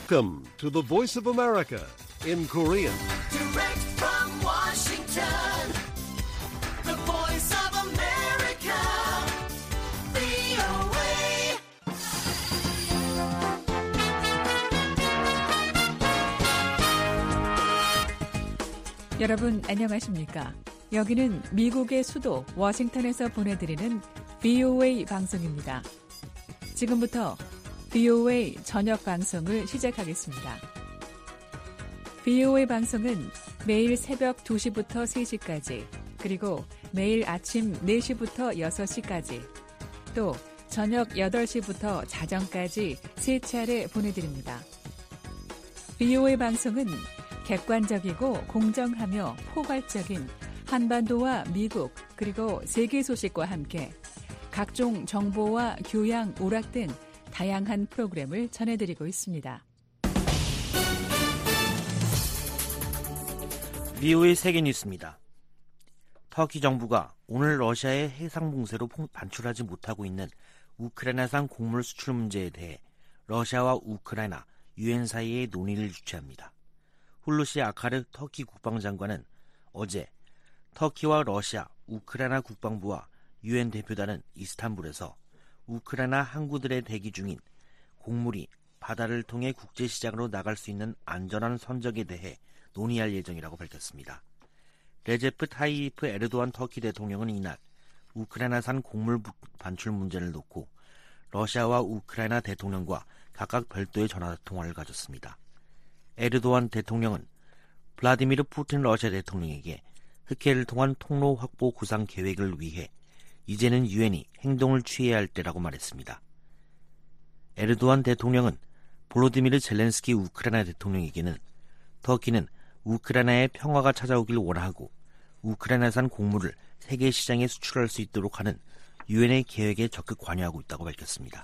Welcome to the Voice of America in Korean. Direct from Washington, the Voice of America, VOA. 여러분 안녕하십니까? 여기는 미국의 수도 워싱턴에서 보내드리는 VOA 방송입니다. 지금부터 VOA 저녁 방송을 시작하겠습니다. VOA 방송은 매일 새벽 2시부터 3시까지, 그리고 매일 아침 4시부터 6시까지, 또 저녁 8시부터 자정까지 3차례 보내드립니다. VOA 방송은 객관적이고 공정하며 포괄적인 한반도와 미국 그리고 세계 소식과 함께 각종 정보와 교양, 오락 등 다양한 프로그램을 전해드리고 있습니다. VOA 세계 뉴스입니다. 터키 정부가 오늘 러시아의 해상 봉쇄로 반출하지 못하고 있는 우크라이나산 곡물 수출 문제에 대해 러시아와 우크라이나, 유엔 사이의 논의를 주최합니다. 훌루시 아카르 터키 국방장관은 어제 터키와 러시아, 우크라이나 국방부와 유엔 대표단은 이스탄불에서 우크라이나 항구들에 대기 중인 곡물이 바다를 통해 국제시장으로 나갈 수 있는 안전한 선적에 대해 논의할 예정이라고 밝혔습니다. 레제프 타이이프 에르도안 터키 대통령은 이날 우크라이나산 곡물 반출 문제를 놓고 러시아와 우크라이나 대통령과 각각 별도의 전화통화를 가졌습니다. 에르도안 대통령은 블라디미르 푸틴 러시아 대통령에게 흑해를 통한 통로 확보 구상 계획을 위해 이제는 유엔이 행동을 취해야 할 때라고 말했습니다. 에르도안 대통령은 볼로디미르 젤렌스키 우크라이나 대통령에게는 터키는 우크라이나의 평화가 찾아오길 원하고 우크라이나산 곡물을 세계 시장에 수출할 수 있도록 하는 유엔의 계획에 적극 관여하고 있다고 밝혔습니다.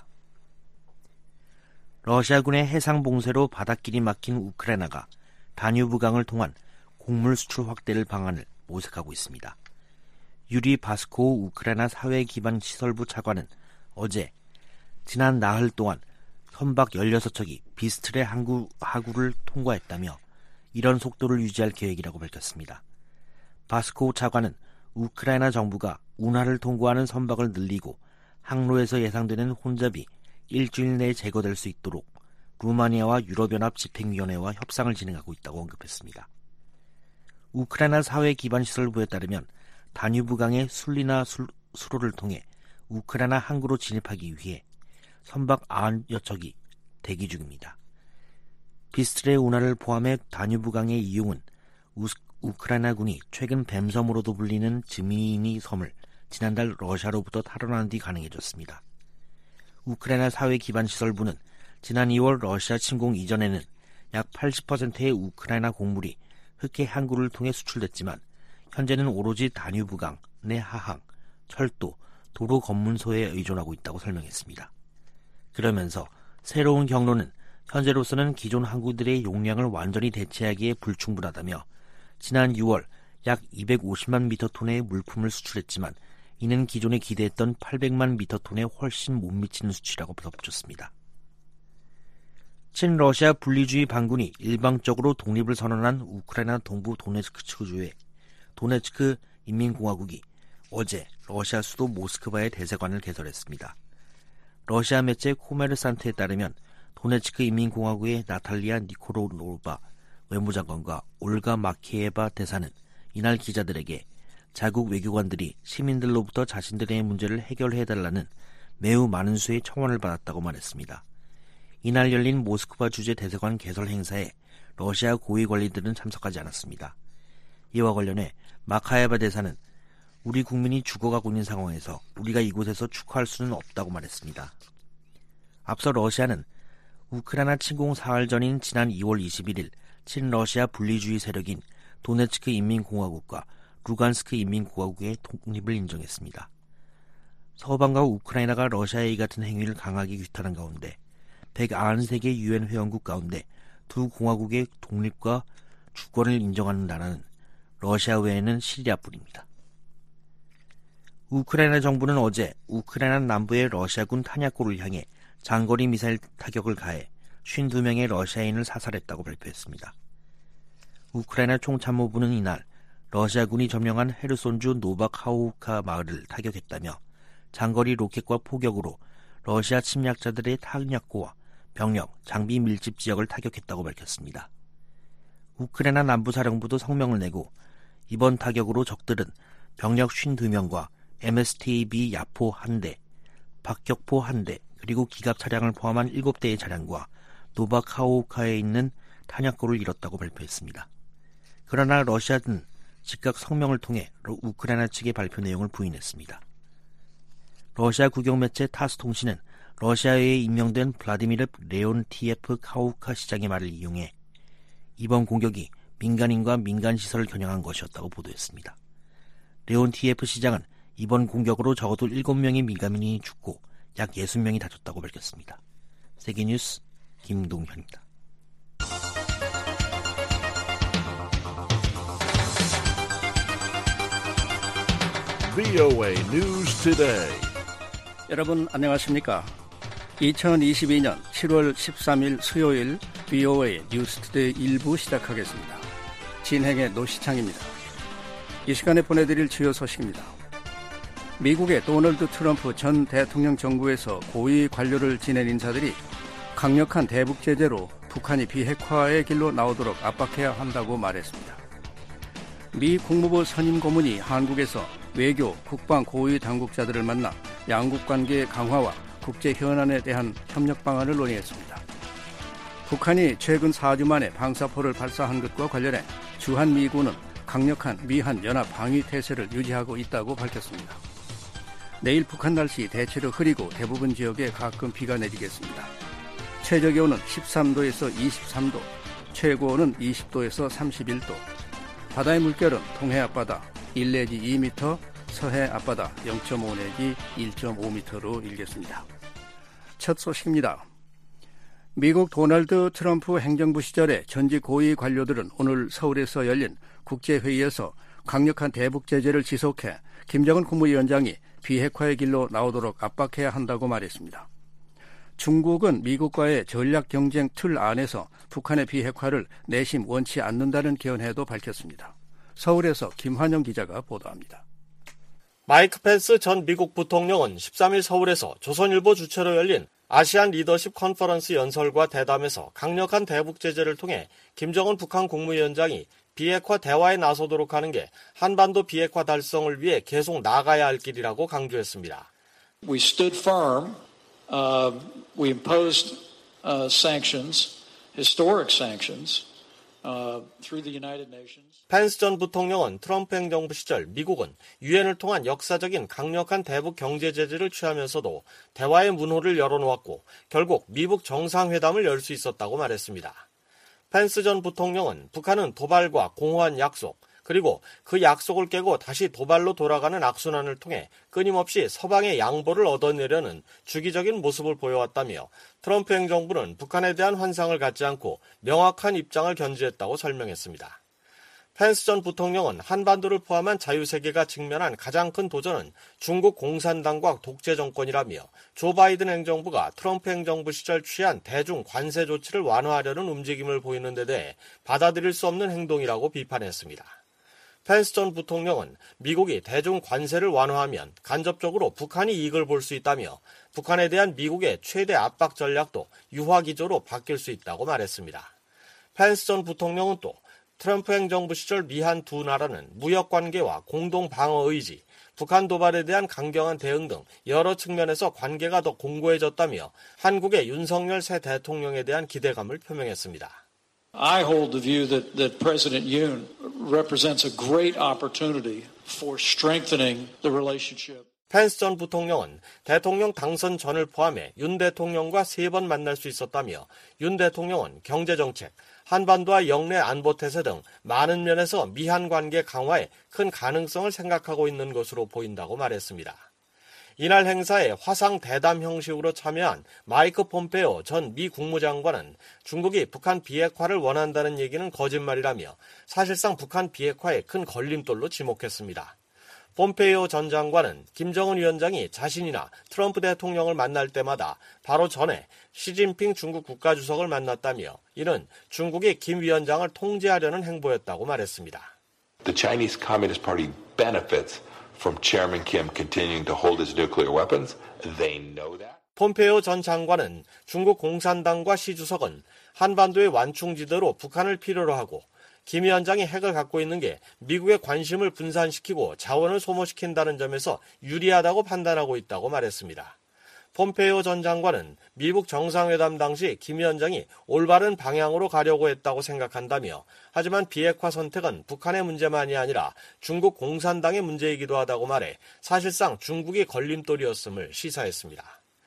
러시아군의 해상 봉쇄로 바닷길이 막힌 우크라이나가 다뉴브강을 통한 곡물 수출 확대를 방안을 모색하고 있습니다. 유리 바스코우 우크라이나 사회기반시설부 차관은 어제 지난 나흘 동안 선박 16척이 비스트레 하구를 통과했다며 이런 속도를 유지할 계획이라고 밝혔습니다. 바스코우 차관은 우크라이나 정부가 운하를 통과하는 선박을 늘리고 항로에서 예상되는 혼잡이 일주일 내에 제거될 수 있도록 루마니아와 유럽연합 집행위원회와 협상을 진행하고 있다고 언급했습니다. 우크라이나 사회기반시설부에 따르면 다뉴브강의 술리나 수로를 통해 우크라이나 항구로 진입하기 위해 선박 90여 척이 대기 중입니다. 비스트레 운하를 포함해 다뉴브강의 이용은 우크라이나군이 최근 뱀섬으로도 불리는 즈미니 섬을 지난달 러시아로부터 탈환한 뒤 가능해졌습니다. 우크라이나 사회기반시설부는 지난 2월 러시아 침공 이전에는 약 80%의 우크라이나 곡물이 흑해 항구를 통해 수출됐지만 현재는 오로지 다뉴브강 내 하항, 철도, 도로 검문소에 의존하고 있다고 설명했습니다. 그러면서 새로운 경로는 현재로서는 기존 항구들의 용량을 완전히 대체하기에 불충분하다며 지난 6월 약 250만 미터톤의 물품을 수출했지만 이는 기존에 기대했던 800만 미터톤에 훨씬 못 미치는 수치라고 덧붙였습니다. 친러시아 분리주의 반군이 일방적으로 독립을 선언한 우크라이나 동부 도네츠크주의 도네츠크 인민공화국이 어제 러시아 수도 모스크바의 대사관을 개설했습니다. 러시아 매체 코메르산트에 따르면 도네츠크 인민공화국의 나탈리아 니코로로바 외무장관과 올가 마키에바 대사는 이날 기자들에게 자국 외교관들이 시민들로부터 자신들의 문제를 해결해달라는 매우 많은 수의 청원을 받았다고 말했습니다. 이날 열린 모스크바 주재 대사관 개설 행사에 러시아 고위 관리들은 참석하지 않았습니다. 이와 관련해 마카에바 대사는 우리 국민이 죽어가고 있는 상황에서 우리가 이곳에서 축하할 수는 없다고 말했습니다. 앞서 러시아는 우크라이나 침공 사흘 전인 지난 2월 21일 친러시아 분리주의 세력인 도네츠크 인민공화국과 루간스크 인민공화국의 독립을 인정했습니다. 서방과 우크라이나가 러시아의 이 같은 행위를 강하게 규탄한 가운데 193개 유엔 회원국 가운데 두 공화국의 독립과 주권을 인정하는 나라는 러시아 외에는 시리아뿐입니다. 우크라이나 정부는 어제 우크라이나 남부의 러시아군 탄약고를 향해 장거리 미사일 타격을 가해 52명의 러시아인을 사살했다고 발표했습니다. 우크라이나 총참모부는 이날 러시아군이 점령한 헤르손주 노바카호우카 마을을 타격했다며 장거리 로켓과 포격으로 러시아 침략자들의 탄약고와 병력, 장비 밀집 지역을 타격했다고 밝혔습니다. 우크라이나 남부사령부도 성명을 내고 이번 타격으로 적들은 병력 52명과 MSTAB 야포 1대, 박격포 1대, 그리고 기갑 차량을 포함한 7대의 차량과 노바카호우카에 있는 탄약고를 잃었다고 발표했습니다. 그러나 러시아는 즉각 성명을 통해 우크라이나 측의 발표 내용을 부인했습니다. 러시아 국영매체 타스 통신은 러시아에 임명된 블라디미르 레온티예프 카우카 시장의 말을 이용해 이번 공격이 민간인과 민간시설을 겨냥한 것이었다고 보도했습니다. 레온티예프 시장은 이번 공격으로 적어도 7명의 민간인이 죽고 약 60명이 다쳤다고 밝혔습니다. 세계뉴스 김동현입니다. VOA News Today. 여러분 안녕하십니까? 2022년 7월 13일 수요일 VOA 뉴스투데이 1부 시작하겠습니다. 진행의 노시창입니다. 이 시간에 보내드릴 주요 소식입니다. 미국의 도널드 트럼프 전 대통령 정부에서 고위 관료를 지낸 인사들이 강력한 대북 제재로 북한이 비핵화의 길로 나오도록 압박해야 한다고 말했습니다. 미 국무부 선임 고문이 한국에서 외교, 국방 고위 당국자들을 만나 양국 관계 강화와 국제 현안에 대한 협력 방안을 논의했습니다. 북한이 최근 4주 만에 방사포를 발사한 것과 관련해 주한미군은 강력한 미한 연합 방위 태세를 유지하고 있다고 밝혔습니다. 내일 북한 날씨 대체로 흐리고 대부분 지역에 가끔 비가 내리겠습니다. 최저기온은 13도에서 23도, 최고온은 20도에서 31도, 바다의 물결은 동해 앞바다 1 내지 2m, 서해 앞바다 0.5 내지 1.5m로 일겠습니다. 첫 소식입니다. 미국 도널드 트럼프 행정부 시절의 전직 고위 관료들은 오늘 서울에서 열린 국제회의에서 강력한 대북 제재를 지속해 김정은 국무위원장이 비핵화의 길로 나오도록 압박해야 한다고 말했습니다. 중국은 미국과의 전략 경쟁 틀 안에서 북한의 비핵화를 내심 원치 않는다는 견해도 밝혔습니다. 서울에서 김환영 기자가 보도합니다. 마이크 펜스 전 미국 부통령은 13일 서울에서 조선일보 주최로 열린 아시안 리더십 컨퍼런스 연설과 대담에서 강력한 대북 제재를 통해 김정은 북한 국무위원장이 비핵화 대화에 나서도록 하는 게 한반도 비핵화 달성을 위해 계속 나아가야 할 길이라고 강조했습니다. We stood firm. We imposed sanctions, historic sanctions, through the United Nations. 펜스 전 부통령은 트럼프 행정부 시절 미국은 유엔을 통한 역사적인 강력한 대북 경제 제재를 취하면서도 대화의 문호를 열어놓았고 결국 미북 정상회담을 열 수 있었다고 말했습니다. 펜스 전 부통령은 북한은 도발과 공허한 약속, 그리고 그 약속을 깨고 다시 도발로 돌아가는 악순환을 통해 끊임없이 서방의 양보를 얻어내려는 주기적인 모습을 보여왔다며 트럼프 행정부는 북한에 대한 환상을 갖지 않고 명확한 입장을 견지했다고 설명했습니다. 펜스 전 부통령은 한반도를 포함한 자유세계가 직면한 가장 큰 도전은 중국 공산당과 독재 정권이라며 조 바이든 행정부가 트럼프 행정부 시절 취한 대중 관세 조치를 완화하려는 움직임을 보이는 데 대해 받아들일 수 없는 행동이라고 비판했습니다. 펜스 전 부통령은 미국이 대중 관세를 완화하면 간접적으로 북한이 이익을 볼 수 있다며 북한에 대한 미국의 최대 압박 전략도 유화기조로 바뀔 수 있다고 말했습니다. 펜스 전 부통령은 또 트럼프 행정부 시절 미한 두 나라는 무역관계와 공동방어 의지, 북한 도발에 대한 강경한 대응 등 여러 측면에서 관계가 더 공고해졌다며 한국의 윤석열 새 대통령에 대한 기대감을 표명했습니다. I hold the view that President Yoon represents a great opportunity for strengthening the relationship. 펜스 전 부통령은 대통령 당선 전을 포함해 윤 대통령과 3번 만날 수 있었다며 윤 대통령은 경제정책, 한반도와 영내 안보 태세 등 많은 면에서 미한 관계 강화에 큰 가능성을 생각하고 있는 것으로 보인다고 말했습니다. 이날 행사에 화상 대담 형식으로 참여한 마이크 폼페오 전 미 국무장관은 중국이 북한 비핵화를 원한다는 얘기는 거짓말이라며 사실상 북한 비핵화의 큰 걸림돌로 지목했습니다. 폼페이오 전 장관은 김정은 위원장이 자신이나 트럼프 대통령을 만날 때마다 바로 전에 시진핑 중국 국가주석을 만났다며 이는 중국이 김 위원장을 통제하려는 행보였다고 말했습니다. The Chinese Communist Party benefits from Chairman Kim continuing to hold his nuclear weapons. They know that. 폼페이오 전 장관은 중국 공산당과 시 주석은 한반도의 완충지대로 북한을 필요로 하고 김 위원장이 핵을 갖고 있는 게 미국의 관심을 분산시키고 자원을 소모시킨다는 점에서 유리하다고 판단하고 있다고 말했습니다. 폼페이오 전 장관은 미국 정상회담 당시 김 위원장이 올바른 방향으로 가려고 했다고 생각한다며 하지만 비핵화 선택은 북한의 문제만이 아니라 중국 공산당의 문제이기도 하다고 말해 사실상 중국이 걸림돌이었음을 시사했습니다.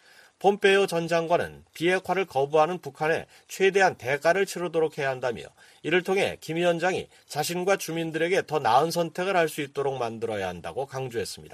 폼페이오 전 장관은 비핵화를 거부하는 북한에 최대한 대가를 치르도록 해야 한다며 이를 통해 김 위원장이 자신과 주민들에게 더 나은 선택을 할 수 있도록 만들어야 한다고 강조했습니다.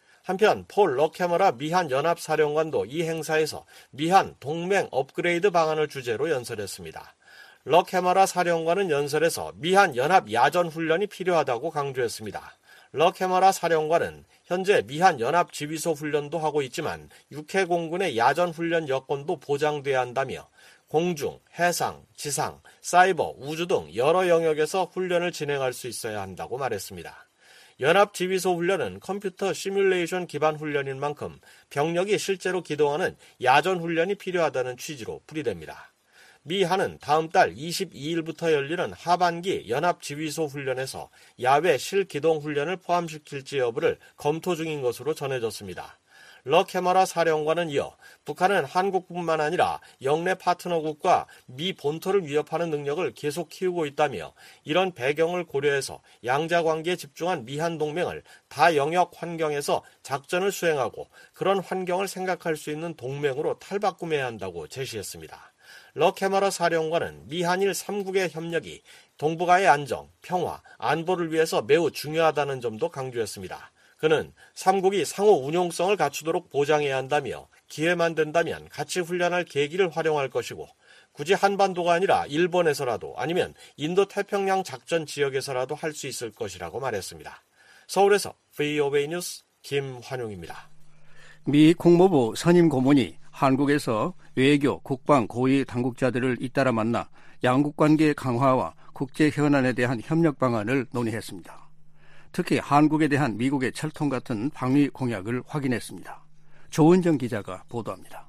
한편 폴 럭해머라 미한 연합사령관도 이 행사에서 미한 동맹 업그레이드 방안을 주제로 연설했습니다. 럭해머라 사령관은 연설에서 미한 연합 야전 훈련이 필요하다고 강조했습니다. 럭해머라 사령관은 현재 미한 연합 지휘소 훈련도 하고 있지만 육해 공군의 야전 훈련 여건도 보장돼야 한다며 공중, 해상, 지상, 사이버, 우주 등 여러 영역에서 훈련을 진행할 수 있어야 한다고 말했습니다. 연합 지휘소 훈련은 컴퓨터 시뮬레이션 기반 훈련인 만큼 병력이 실제로 기동하는 야전 훈련이 필요하다는 취지로 풀이됩니다. 미 한은 다음 달 22일부터 열리는 하반기 연합지휘소 훈련에서 야외 실기동 훈련을 포함시킬지 여부를 검토 중인 것으로 전해졌습니다. 럭해머라 사령관은 이어 북한은 한국뿐만 아니라 영내 파트너국과 미 본토를 위협하는 능력을 계속 키우고 있다며 이런 배경을 고려해서 양자관계에 집중한 미한 동맹을 다영역 환경에서 작전을 수행하고 그런 환경을 생각할 수 있는 동맹으로 탈바꿈해야 한다고 제시했습니다. 럭해머라 사령관은 미한일 3국의 협력이 동북아의 안정, 평화, 안보를 위해서 매우 중요하다는 점도 강조했습니다. 그는 3국이 상호 운용성을 갖추도록 보장해야 한다며 기회만 된다면 같이 훈련할 계기를 활용할 것이고 굳이 한반도가 아니라 일본에서라도 아니면 인도태평양 작전 지역에서라도 할 수 있을 것이라고 말했습니다. 서울에서 VOA 뉴스 김환용입니다. 미 국무부 선임 고문이 한국에서 외교, 국방, 고위 당국자들을 잇따라 만나 양국 관계 강화와 국제 현안에 대한 협력 방안을 논의했습니다. 특히 한국에 대한 미국의 철통 같은 방위 공약을 확인했습니다. 조은정 기자가 보도합니다.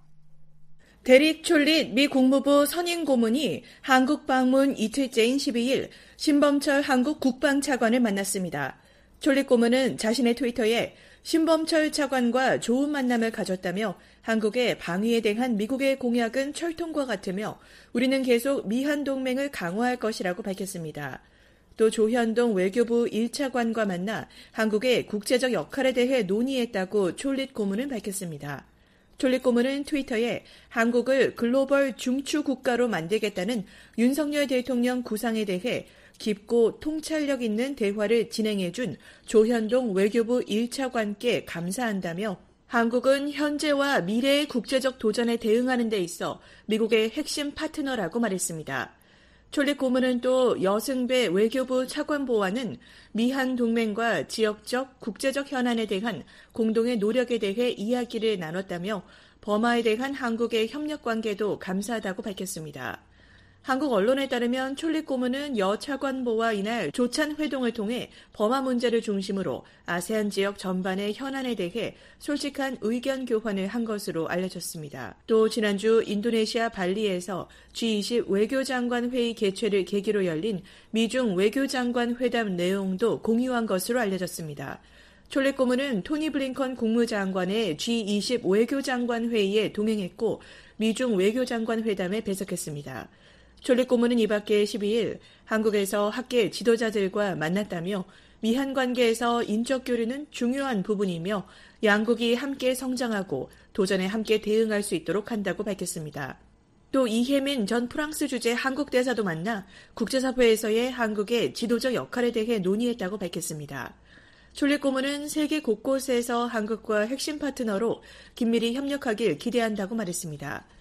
데릭 촐릿 미 국무부 선임 고문이 한국 방문 이틀째인 12일 신범철 한국 국방차관을 만났습니다. 촐릿 고문은 자신의 트위터에 신범철 차관과 좋은 만남을 가졌다며 한국의 방위에 대한 미국의 공약은 철통과 같으며 우리는 계속 미한 동맹을 강화할 것이라고 밝혔습니다. 또 조현동 외교부 1차관과 만나 한국의 국제적 역할에 대해 논의했다고 촐릿 고문은 밝혔습니다. 촐릿 고문은 트위터에 한국을 글로벌 중추 국가로 만들겠다는 윤석열 대통령 구상에 대해 깊고 통찰력 있는 대화를 진행해준 조현동 외교부 1차관께 감사한다며 한국은 현재와 미래의 국제적 도전에 대응하는 데 있어 미국의 핵심 파트너라고 말했습니다. 촐릿 고문은 또 여승배 외교부 차관보와는 미한 동맹과 지역적, 국제적 현안에 대한 공동의 노력에 대해 이야기를 나눴다며 버마에 대한 한국의 협력 관계도 감사하다고 밝혔습니다. 한국 언론에 따르면 촐릿 고문은 여 차관보와 이날 조찬 회동을 통해 버마 문제를 중심으로 아세안 지역 전반의 현안에 대해 솔직한 의견 교환을 한 것으로 알려졌습니다. 또 지난주 인도네시아 발리에서 G20 외교장관 회의 개최를 계기로 열린 미중 외교장관 회담 내용도 공유한 것으로 알려졌습니다. 촐릿 고문은 토니 블링컨 국무장관의 G20 외교장관 회의에 동행했고 미중 외교장관 회담에 배석했습니다. 촐릿 고문은 이 밖에 12일 한국에서 학계 지도자들과 만났다며 미한 관계에서 인적 교류는 중요한 부분이며 양국이 함께 성장하고 도전에 함께 대응할 수 있도록 한다고 밝혔습니다. 또 이혜민 전 프랑스 주재 한국 대사도 만나 국제사회에서의 한국의 지도적 역할에 대해 논의했다고 밝혔습니다. 촐릿 고문은 세계 곳곳에서 한국과 핵심 파트너로 긴밀히 협력하길 기대한다고 말했습니다.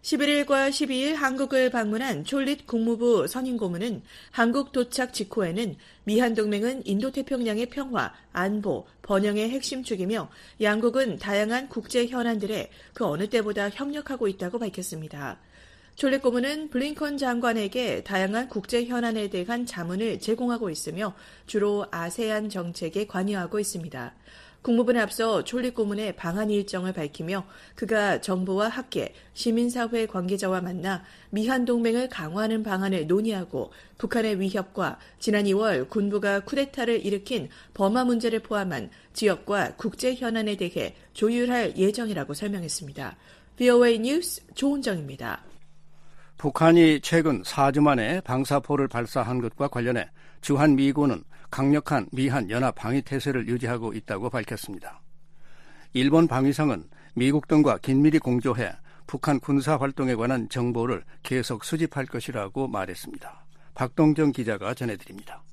11일과 12일 한국을 방문한 촐릿 국무부 선임 고문은 한국 도착 직후에는 미한 동맹은 인도태평양의 평화, 안보, 번영의 핵심 축이며 양국은 다양한 국제 현안들에 그 어느 때보다 협력하고 있다고 밝혔습니다. 촐릿 고문은 블링컨 장관에게 다양한 국제 현안에 대한 자문을 제공하고 있으며 주로 아세안 정책에 관여하고 있습니다. 국무부는 앞서 촐릿 고문의 방한 일정을 밝히며 그가 정부와 학계, 시민사회 관계자와 만나 미한 동맹을 강화하는 방안을 논의하고 북한의 위협과 지난 2월 군부가 쿠데타를 일으킨 버마 문제를 포함한 지역과 국제 현안에 대해 조율할 예정이라고 설명했습니다. VOA 뉴스 조은정입니다. 북한이 최근 4주 만에 방사포를 발사한 것과 관련해 주한미군은 강력한 미한 연합 방위 태세를 유지하고 있다고 밝혔습니다. 일본 방위성은 미국 등과 긴밀히 공조해 북한 군사 활동에 관한 정보를 계속 수집할 것이라고 말했습니다. 박동정 기자가 전해드립니다.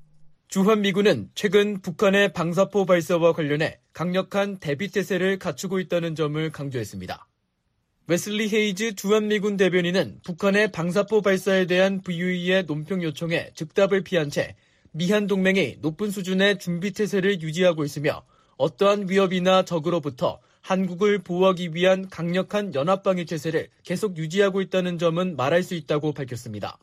주한미군은 최근 북한의 방사포 발사와 관련해 강력한 대비 태세를 갖추고 있다는 점을 강조했습니다. 웨슬리 헤이즈 주한미군 대변인은 북한의 방사포 발사에 대한 VUE의 논평 요청에 즉답을 피한 채 미한 동맹이 높은 수준의 준비 태세를 유지하고 있으며 어떠한 위협이나 적으로부터 한국을 보호하기 위한 강력한 연합방위 태세를 계속 유지하고 있다는 점은 말할 수 있다고 밝혔습니다.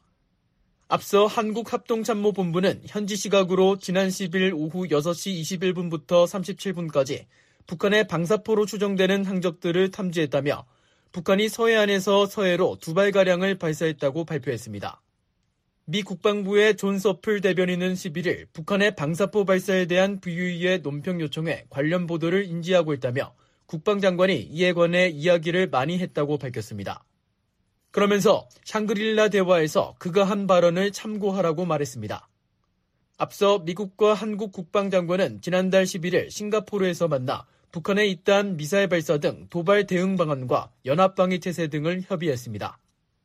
앞서 한국합동참모본부는 현지 시각으로 지난 10일 오후 6시 21분부터 37분까지 북한의 방사포로 추정되는 항적들을 탐지했다며 북한이 서해안에서 서해로 2발가량을 발사했다고 발표했습니다. 미 국방부의 존 서플 대변인은 11일 북한의 방사포 발사에 대한 VUE의 논평 요청에 관련 보도를 인지하고 있다며 국방장관이 이에 관해 이야기를 많이 했다고 밝혔습니다. 그러면서 샹그릴라 대화에서 그가 한 발언을 참고하라고 말했습니다. 앞서 미국과 한국 국방장관은 지난달 11일 싱가포르에서 만나 북한의 잇따른 미사일 발사 등 도발 대응 방안과 연합방위 태세 등을 협의했습니다.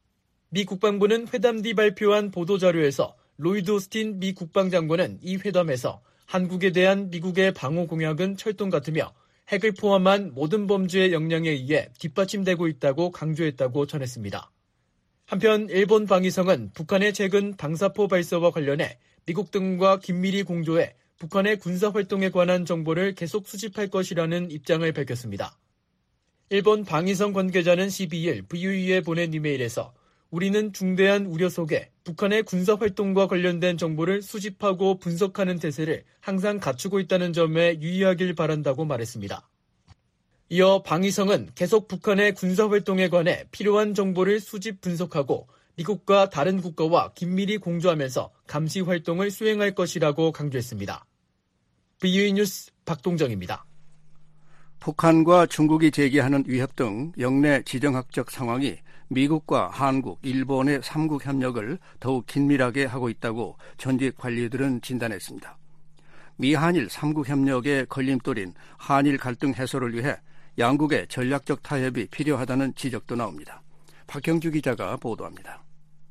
미 국방부는 회담 뒤 발표한 보도자료에서 로이드 오스틴 미 국방장관은 이 회담에서 한국에 대한 미국의 방어 공약은 철동 같으며 핵을 포함한 모든 범죄의 역량에 의해 뒷받침되고 있다고 강조했다고 전했습니다. 한편 일본 방위성은 북한의 최근 방사포 발사와 관련해 미국 등과 긴밀히 공조해 북한의 군사활동에 관한 정보를 계속 수집할 것이라는 입장을 밝혔습니다. 일본 방위성 관계자는 12일 VUE에 보낸 이메일에서 우리는 중대한 우려 속에 북한의 군사활동과 관련된 정보를 수집하고 분석하는 태세를 항상 갖추고 있다는 점에 유의하길 바란다고 말했습니다. 이어 방위성은 계속 북한의 군사활동에 관해 필요한 정보를 수집 분석하고 미국과 다른 국가와 긴밀히 공조하면서 감시 활동을 수행할 것이라고 강조했습니다. VOA 뉴스 박동정입니다. 북한과 중국이 제기하는 위협 등 영내 지정학적 상황이 미국과 한국, 일본의 3국 협력을 더욱 긴밀하게 하고 있다고 전직 관리들은 진단했습니다. 미한일 3국 협력의 걸림돌인 한일 갈등 해소를 위해 양국의 전략적 타협이 필요하다는 지적도 나옵니다. 박형주 기자가 보도합니다.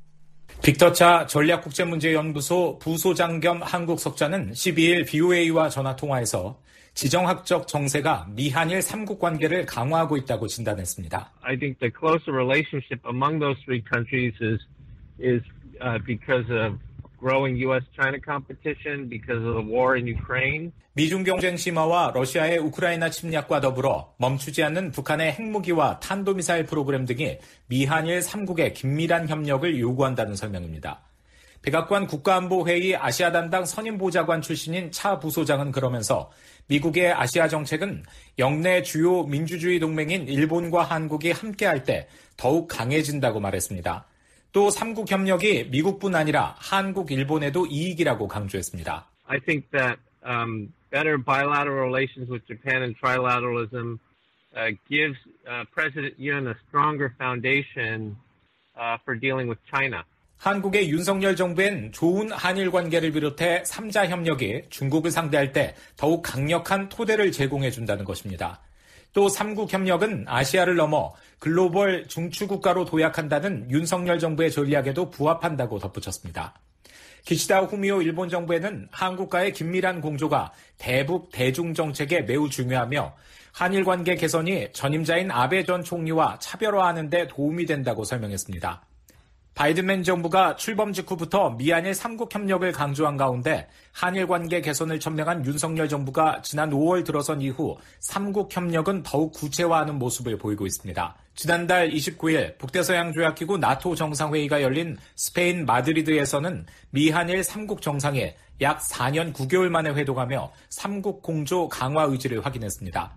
빅터차 전략국제문제연구소 부소장 겸 한국석자는 12일 BOA와 전화통화에서 지정학적 정세가 미한일 3국 관계를 강화하고 있다고 진단했습니다. I think the closer relationship among those three countries is because of growing U.S.-China competition, because of the war in Ukraine. 미중 경쟁 심화와 러시아의 우크라이나 침략과 더불어 멈추지 않는 북한의 핵무기와 탄도미사일 프로그램 등이 미한일 3국의 긴밀한 협력을 요구한다는 설명입니다. 백악관 국가안보회의 아시아 담당 선임보좌관 출신인 차 부소장은 그러면서 미국의 아시아 정책은 영내 주요 민주주의 동맹인 일본과 한국이 함께할 때 더욱 강해진다고 말했습니다. 또 3국 협력이 미국뿐 아니라 한국, 일본에도 이익이라고 강조했습니다. I think that better bilateral relations with Japan and trilateralism gives President Yoon a stronger foundation for dealing with China. 한국의 윤석열 정부엔 좋은 한일 관계를 비롯해 3자 협력이 중국을 상대할 때 더욱 강력한 토대를 제공해준다는 것입니다. 또 3국 협력은 아시아를 넘어 글로벌 중추국가로 도약한다는 윤석열 정부의 전략에도 부합한다고 덧붙였습니다. 기시다 후미오 일본 정부에는 한국과의 긴밀한 공조가 대북 대중 정책에 매우 중요하며 한일 관계 개선이 전임자인 아베 전 총리와 차별화하는 데 도움이 된다고 설명했습니다. 바이든맨 정부가 출범 직후부터 미한일 3국 협력을 강조한 가운데 한일 관계 개선을 천명한 윤석열 정부가 지난 5월 들어선 이후 3국 협력은 더욱 구체화하는 모습을 보이고 있습니다. 지난달 29일 북대서양조약기구 나토 정상회의가 열린 스페인 마드리드에서는 미한일 3국 정상이 약 4년 9개월 만에 회동하며 3국 공조 강화 의지를 확인했습니다.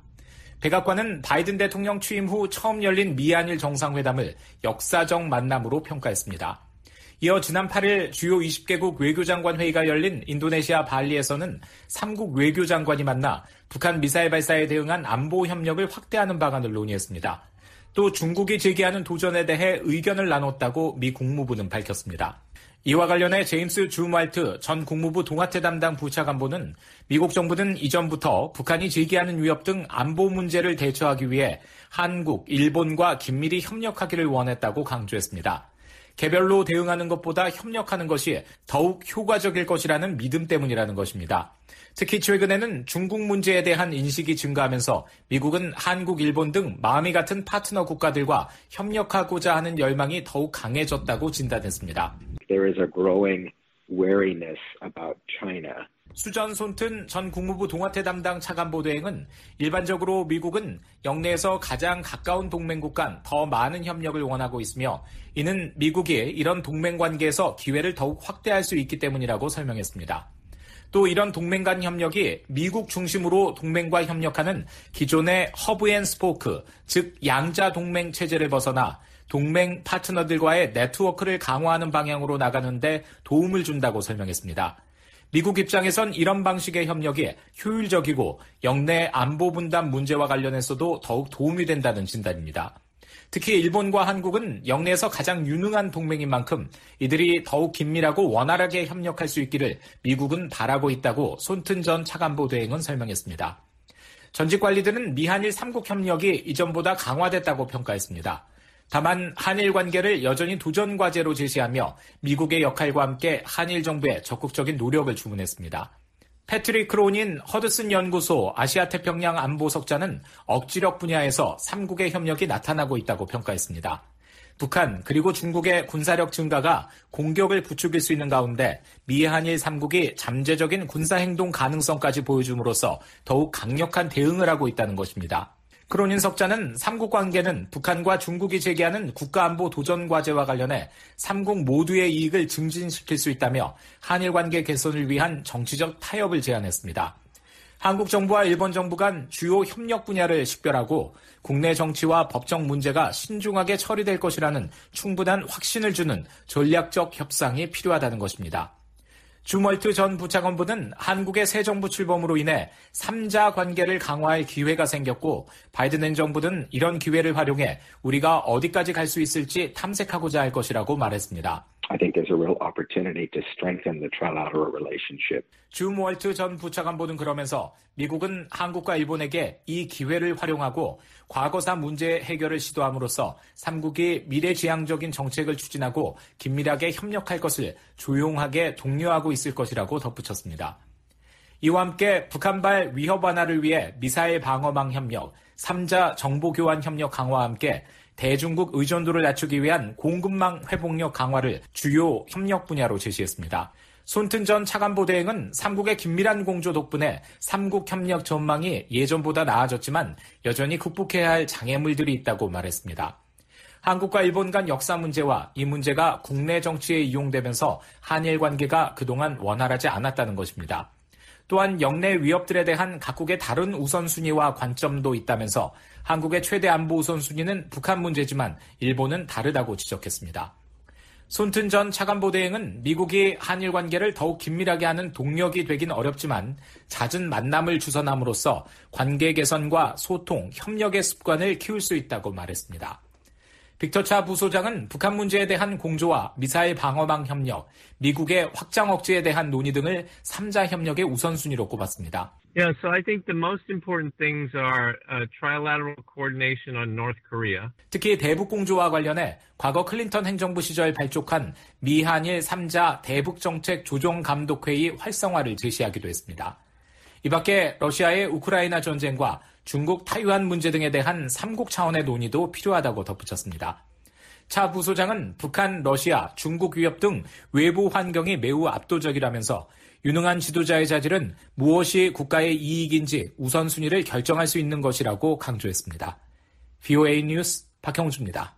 백악관은 바이든 대통령 취임 후 처음 열린 미한일 정상회담을 역사적 만남으로 평가했습니다. 이어 지난 8일 주요 20개국 외교장관 회의가 열린 인도네시아 발리에서는 3국 외교장관이 만나 북한 미사일 발사에 대응한 안보 협력을 확대하는 방안을 논의했습니다. 또 중국이 제기하는 도전에 대해 의견을 나눴다고 미 국무부는 밝혔습니다. 이와 관련해 제임스 줌왈트 전 국무부 동아태 담당 부차관보는 미국 정부는 이전부터 북한이 제기하는 위협 등 안보 문제를 대처하기 위해 한국, 일본과 긴밀히 협력하기를 원했다고 강조했습니다. 개별로 대응하는 것보다 협력하는 것이 더욱 효과적일 것이라는 믿음 때문이라는 것입니다. 특히 최근에는 중국 문제에 대한 인식이 증가하면서 미국은 한국, 일본 등 마음이 같은 파트너 국가들과 협력하고자 하는 열망이 더욱 강해졌다고 진단했습니다. There is a growing wariness about China. 수전 손튼 전 국무부 동아태 담당 차관보 대행은 일반적으로 미국은 영내에서 가장 가까운 동맹국 간 더 많은 협력을 원하고 있으며 이는 미국이 이런 동맹 관계에서 기회를 더욱 확대할 수 있기 때문이라고 설명했습니다. 또 이런 동맹 간 협력이 미국 중심으로 동맹과 협력하는 기존의 허브 앤 스포크, 즉 양자 동맹 체제를 벗어나 동맹 파트너들과의 네트워크를 강화하는 방향으로 나가는데 도움을 준다고 설명했습니다. 미국 입장에선 이런 방식의 협력이 효율적이고 영내 안보 분담 문제와 관련해서도 더욱 도움이 된다는 진단입니다. 특히 일본과 한국은 영내에서 가장 유능한 동맹인 만큼 이들이 더욱 긴밀하고 원활하게 협력할 수 있기를 미국은 바라고 있다고 손튼 전 차관보 대행은 설명했습니다. 전직 관리들은 미한일 3국 협력이 이전보다 강화됐다고 평가했습니다. 다만 한일 관계를 여전히 도전 과제로 제시하며 미국의 역할과 함께 한일 정부에 적극적인 노력을 주문했습니다. 패트릭 크론인 허드슨 연구소 아시아태평양 안보석자는 억지력 분야에서 3국의 협력이 나타나고 있다고 평가했습니다. 북한 그리고 중국의 군사력 증가가 공격을 부추길 수 있는 가운데 미한일 3국이 잠재적인 군사행동 가능성까지 보여줌으로써 더욱 강력한 대응을 하고 있다는 것입니다. 크로닌 석자는 3국 관계는 북한과 중국이 제기하는 국가안보 도전 과제와 관련해 3국 모두의 이익을 증진시킬 수 있다며 한일 관계 개선을 위한 정치적 타협을 제안했습니다. 한국 정부와 일본 정부 간 주요 협력 분야를 식별하고 국내 정치와 법적 문제가 신중하게 처리될 것이라는 충분한 확신을 주는 전략적 협상이 필요하다는 것입니다. 줌월트 전 부차관보는 한국의 새 정부 출범으로 인해 3자 관계를 강화할 기회가 생겼고 바이든 행정부는 이런 기회를 활용해 우리가 어디까지 갈 수 있을지 탐색하고자 할 것이라고 말했습니다. I think there's a real opportunity to strengthen the trilateral relationship. 줌월트 전 부차관보는 그러면서 미국은 한국과 일본에게 이 기회를 활용하고 과거사 문제 해결을 시도함으로써 3국이 미래지향적인 정책을 추진하고 긴밀하게 협력할 것을 조용하게 독려하고 있을 것이라고 덧붙였습니다. 이와 함께 북한발 위협 완화를 위해 미사일 방어망 협력, 3자 정보교환 협력 강화와 함께 대중국 의존도를 낮추기 위한 공급망 회복력 강화를 주요 협력 분야로 제시했습니다. 손튼 전 차관보 대행은 3국의 긴밀한 공조 덕분에 3국 협력 전망이 예전보다 나아졌지만 여전히 극복해야 할 장애물들이 있다고 말했습니다. 한국과 일본 간 역사 문제와 이 문제가 국내 정치에 이용되면서 한일 관계가 그동안 원활하지 않았다는 것입니다. 또한 영내 위협들에 대한 각국의 다른 우선순위와 관점도 있다면서 한국의 최대 안보 우선순위는 북한 문제지만 일본은 다르다고 지적했습니다. 손튼 전 차관보 대행은 미국이 한일 관계를 더욱 긴밀하게 하는 동력이 되긴 어렵지만 잦은 만남을 주선함으로써 관계 개선과 소통, 협력의 습관을 키울 수 있다고 말했습니다. 빅터 차 부소장은 북한 문제에 대한 공조와 미사일 방어망 협력, 미국의 확장 억제에 대한 논의 등을 3자 협력의 우선순위로 꼽았습니다. Yeah, so I think the most important things are trilateral coordination on North Korea. 특히 대북 공조와 관련해 과거 클린턴 행정부 시절 발족한 미한일 3자 대북정책 조정감독회의 활성화를 제시하기도 했습니다. 이 밖에 러시아의 우크라이나 전쟁과 중국 타이완 문제 등에 대한 3국 차원의 논의도 필요하다고 덧붙였습니다. 차 부소장은 북한, 러시아, 중국 위협 등 외부 환경이 매우 압도적이라면서 유능한 지도자의 자질은 무엇이 국가의 이익인지 우선순위를 결정할 수 있는 것이라고 강조했습니다. VOA 뉴스 박형주입니다.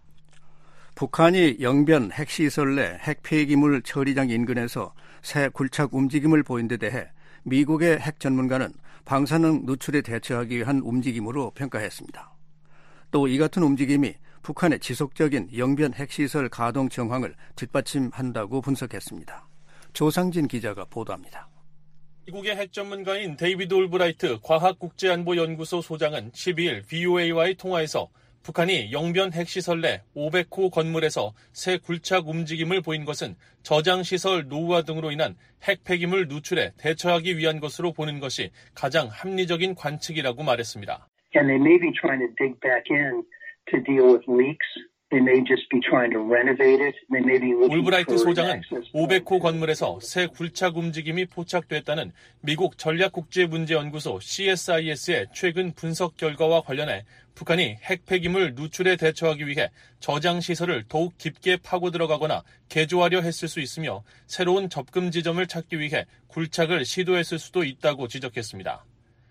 북한이 영변 핵시설 내 핵폐기물 처리장 인근에서 새 굴착 움직임을 보인 데 대해 미국의 핵 전문가는 방사능 누출에 대처하기 위한 움직임으로 평가했습니다. 또 이 같은 움직임이 북한의 지속적인 영변 핵시설 가동 정황을 뒷받침한다고 분석했습니다. 조상진 기자가 보도합니다. 미국의 핵 전문가인 데이비드 올브라이트 과학국제안보연구소 소장은 12일 VOA와의 통화에서 북한이 영변 핵시설 내 500호 건물에서 새 굴착 움직임을 보인 것은 저장시설 노후화 등으로 인한 핵 폐기물 누출에 대처하기 위한 것으로 보는 것이 가장 합리적인 관측이라고 말했습니다. And they may be trying to dig back in to deal with leaks. They may just be trying to renovate it. They may be looking 올브라이트 for 소장은 access. 500호 건물에서 새 굴착 움직임이 포착됐다는 미국 전략국제문제연구소 CSIS의 최근 분석 결과와 관련해 북한이 핵 폐기물 누출에 대처하기 위해 저장시설을 더욱 깊게 파고 들어가거나 개조하려 했을 수 있으며 새로운 접근 지점을 찾기 위해 굴착을 시도했을 수도 있다고 지적했습니다.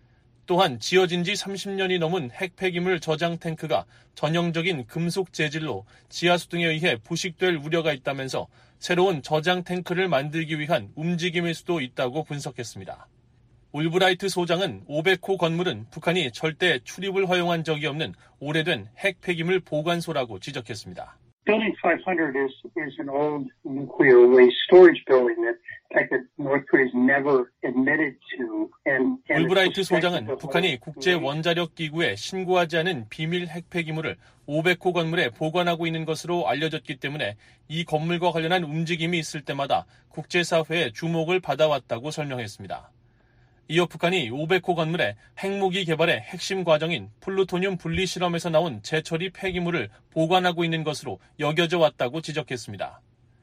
또한 지어진 지 30년이 넘은 핵 폐기물 저장 탱크가 전형적인 금속 재질로 지하수 등에 의해 부식될 우려가 있다면서 새로운 저장 탱크를 만들기 위한 움직임일 수도 있다고 분석했습니다. 올브라이트 소장은 500호 건물은 북한이 절대 출입을 허용한 적이 없는 오래된 핵 폐기물 보관소라고 지적했습니다. Building 500 is an old nuclear waste storage building that North Korea has never admitted to. 올브라이트 소장은 북한이 국제 원자력 기구에 신고하지 않은 비밀 핵 폐기물을 500호 건물에 보관하고 있는 것으로 알려졌기 때문에 이 건물과 관련한 움직임이 있을 때마다 국제사회의 주목을 받아왔다고 설명했습니다. 이어 북한이 500호 건물에 핵무기 개발의 핵심 과정인 플루토늄 분리 실험에서 나온 재처리 폐기물을 보관하고 있는 것으로 여겨져 왔다고 지적했습니다.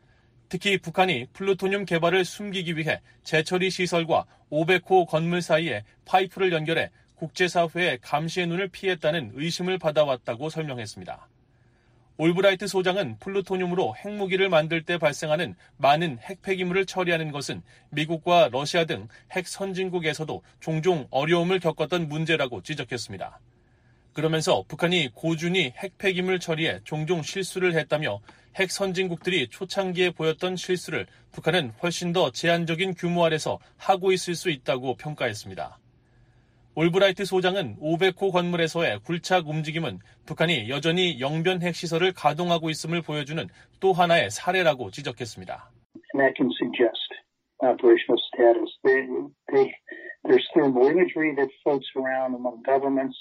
특히 북한이 플루토늄 개발을 숨기기 위해 재처리 시설과 500호 건물 사이에 파이프를 연결해 국제사회의 감시의 눈을 피했다는 의심을 받아왔다고 설명했습니다. 올브라이트 소장은 플루토늄으로 핵무기를 만들 때 발생하는 많은 핵 폐기물을 처리하는 것은 미국과 러시아 등 핵 선진국에서도 종종 어려움을 겪었던 문제라고 지적했습니다. 그러면서 북한이 고준히 핵 폐기물 처리에 종종 실수를 했다며 핵 선진국들이 초창기에 보였던 실수를 북한은 훨씬 더 제한적인 규모 아래서 하고 있을 수 있다고 평가했습니다. 올브라이트 소장은 500호 건물에서의 굴착 움직임은 북한이 여전히 영변 핵시설을 가동하고 있음을 보여주는 또 하나의 사례라고 지적했습니다. And that can suggest operational status. There's thermal imagery that floats around among governments.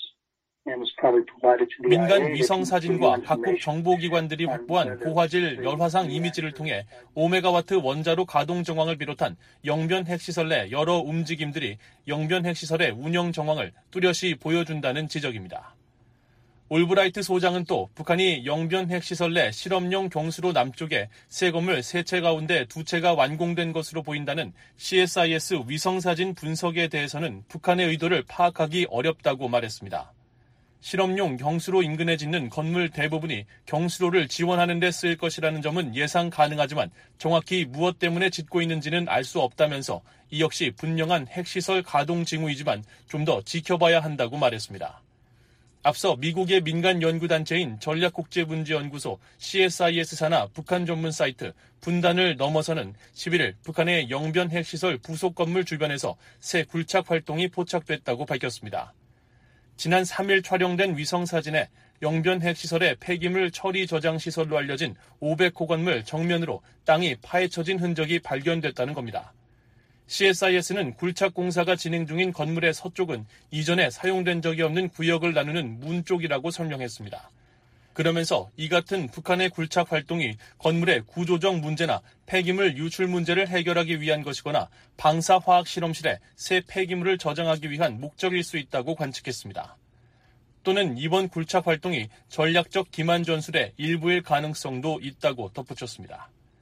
민간 위성 사진과 각국 정보기관들이 확보한 고화질 열화상 이미지를 통해 5메가와트 원자로 가동 정황을 비롯한 영변 핵시설 내 여러 움직임들이 영변 핵시설의 운영 정황을 뚜렷이 보여준다는 지적입니다. 올브라이트 소장은 또 북한이 영변 핵시설 내 실험용 경수로 남쪽에 새 건물 3채 가운데 2채가 완공된 것으로 보인다는 CSIS 위성사진 분석에 대해서는 북한의 의도를 파악하기 어렵다고 말했습니다. 실험용 경수로 인근에 짓는 건물 대부분이 경수로를 지원하는 데 쓰일 것이라는 점은 예상 가능하지만 정확히 무엇 때문에 짓고 있는지는 알 수 없다면서 이 역시 분명한 핵시설 가동 징후이지만 좀 더 지켜봐야 한다고 말했습니다. 앞서 미국의 민간 연구단체인 전략국제문제연구소 CSIS 산하 북한 전문 사이트 분단을 넘어서는 11일 북한의 영변 핵시설 부속 건물 주변에서 새 굴착 활동이 포착됐다고 밝혔습니다. 지난 3일 촬영된 위성사진에 영변 핵시설의 폐기물 처리 저장시설로 알려진 500호 건물 정면으로 땅이 파헤쳐진 흔적이 발견됐다는 겁니다. CSIS는 굴착 공사가 진행 중인 건물의 서쪽은 이전에 사용된 적이 없는 구역을 나누는 문 쪽이라고 설명했습니다. 그러면서 이 같은 북한의 굴착 활동이 건물의 구조적 문제나 폐기물 유출 문제를 해결하기 위한 것이거나 방사화학 실험실에 새 폐기물을 저장하기 위한 목적일 수 있다고 관측했습니다. 또는 이번 굴착 활동이 전략적 기만 전술의 일부일 가능성도 있다고 덧붙였습니다.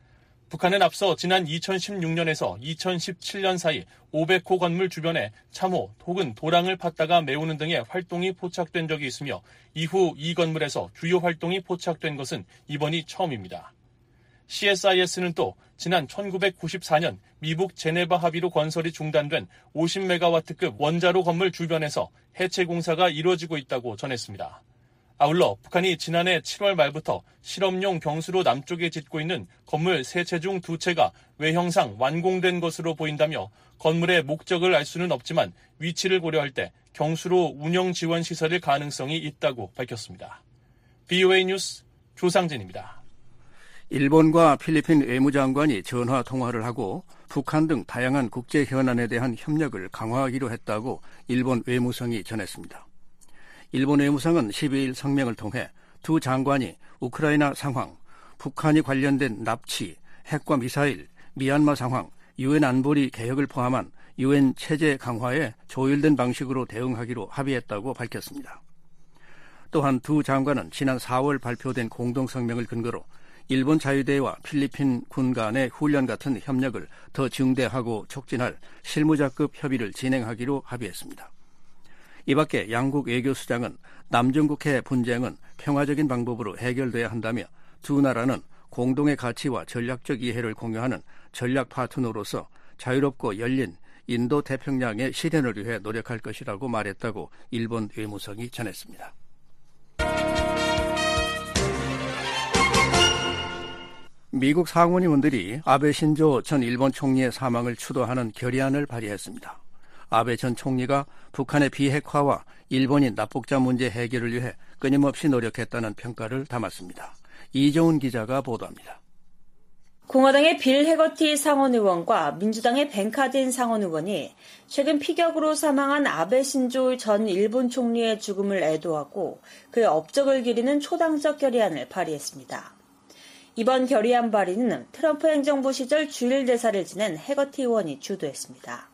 북한은 앞서 지난 2016년에서 2017년 사이 500호 건물 주변에 참호 혹은 도랑을 팠다가 메우는 등의 활동이 포착된 적이 있으며 이후 이 건물에서 주요 활동이 포착된 것은 이번이 처음입니다. CSIS는 또 지난 1994년 미국 제네바 합의로 건설이 중단된 50메가와트급 원자로 건물 주변에서 해체 공사가 이루어지고 있다고 전했습니다. 아울러 북한이 지난해 7월 말부터 실험용 경수로 남쪽에 짓고 있는 건물 3채 중 2채가 외형상 완공된 것으로 보인다며 건물의 목적을 알 수는 없지만 위치를 고려할 때 경수로 운영 지원 시설일 가능성이 있다고 밝혔습니다. BOA 뉴스 조상진입니다. 일본과 필리핀 외무장관이 전화 통화를 하고 북한 등 다양한 국제 현안에 대한 협력을 강화하기로 했다고 일본 외무성이 전했습니다. 일본 외무성은 12일 성명을 통해 두 장관이 우크라이나 상황, 북한이 관련된 납치, 핵과 미사일, 미얀마 상황, 유엔 안보리 개혁을 포함한 유엔 체제 강화에 조율된 방식으로 대응하기로 합의했다고 밝혔습니다. 또한 두 장관은 지난 4월 발표된 공동성명을 근거로 일본 자유대와 필리핀 군 간의 훈련 같은 협력을 더 증대하고 촉진할 실무자급 협의를 진행하기로 합의했습니다. 이 밖에 양국 외교수장은 남중국해 분쟁은 평화적인 방법으로 해결돼야 한다며 두 나라는 공동의 가치와 전략적 이해를 공유하는 전략 파트너로서 자유롭고 열린 인도 태평양의 실현을 위해 노력할 것이라고 말했다고 일본 외무성이 전했습니다. 미국 상원의원들이 아베 신조 전 일본 총리의 사망을 추도하는 결의안을 발의했습니다. 아베 전 총리가 북한의 비핵화와 일본인 납북자 문제 해결을 위해 끊임없이 노력했다는 평가를 담았습니다. 이정훈 기자가 보도합니다. 공화당의 빌 해거티 상원의원과 민주당의 벤 카딘 상원의원이 최근 피격으로 사망한 아베 신조 전 일본 총리의 죽음을 애도하고 그의 업적을 기리는 초당적 결의안을 발의했습니다. 이번 결의안 발의는 트럼프 행정부 시절 주일 대사를 지낸 해거티 의원이 주도했습니다.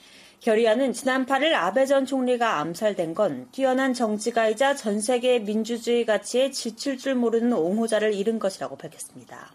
결의안은 지난 8일 아베 전 총리가 암살된 건 뛰어난 정치가이자 전 세계의 민주주의 가치에 지칠 줄 모르는 옹호자를 잃은 것이라고 밝혔습니다.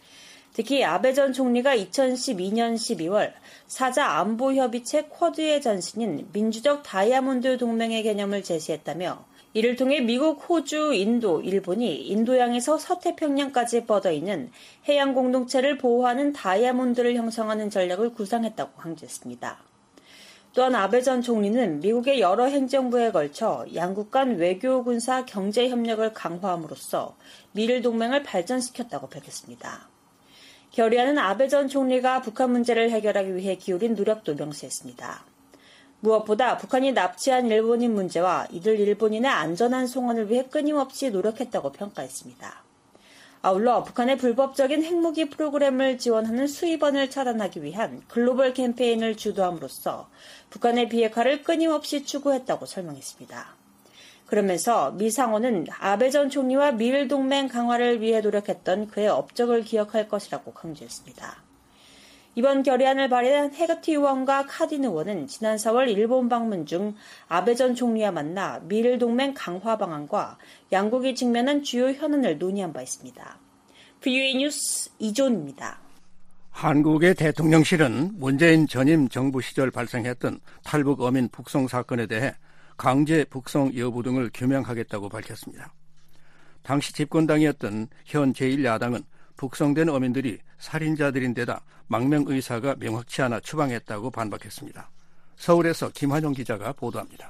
특히 아베 전 총리가 2012년 12월 사자 안보협의체 쿼드의 전신인 민주적 다이아몬드 동맹의 개념을 제시했다며 이를 통해 미국, 호주, 인도, 일본이 인도양에서 서태평양까지 뻗어있는 해양 공동체를 보호하는 다이아몬드를 형성하는 전략을 구상했다고 강조했습니다. 또한 아베 전 총리는 미국의 여러 행정부에 걸쳐 양국 간 외교, 군사, 경제 협력을 강화함으로써 미일 동맹을 발전시켰다고 밝혔습니다. 결의안은 아베 전 총리가 북한 문제를 해결하기 위해 기울인 노력도 명시했습니다. 무엇보다 북한이 납치한 일본인 문제와 이들 일본인의 안전한 송환을 위해 끊임없이 노력했다고 평가했습니다. 아울러 북한의 불법적인 핵무기 프로그램을 지원하는 수입원을 차단하기 위한 글로벌 캠페인을 주도함으로써 북한의 비핵화를 끊임없이 추구했다고 설명했습니다. 그러면서 미 상원은 아베 전 총리와 미일 동맹 강화를 위해 노력했던 그의 업적을 기억할 것이라고 강조했습니다. 이번 결의안을 발의한 해거티 의원과 카딘 의원은 지난 4월 일본 방문 중 아베 전 총리와 만나 미일 동맹 강화 방안과 양국이 직면한 주요 현안을 논의한 바 있습니다. BOA 뉴스 이존입니다. 한국의 대통령실은 문재인 전임 정부 시절 발생했던 탈북 어민 북송 사건에 대해 강제 북송 여부 등을 규명하겠다고 밝혔습니다. 당시 집권당이었던 현 제1야당은 북송된 어민들이 살인자들인데다 망명 의사가 명확치 않아 추방했다고 반박했습니다. 서울에서 김한용 기자가 보도합니다.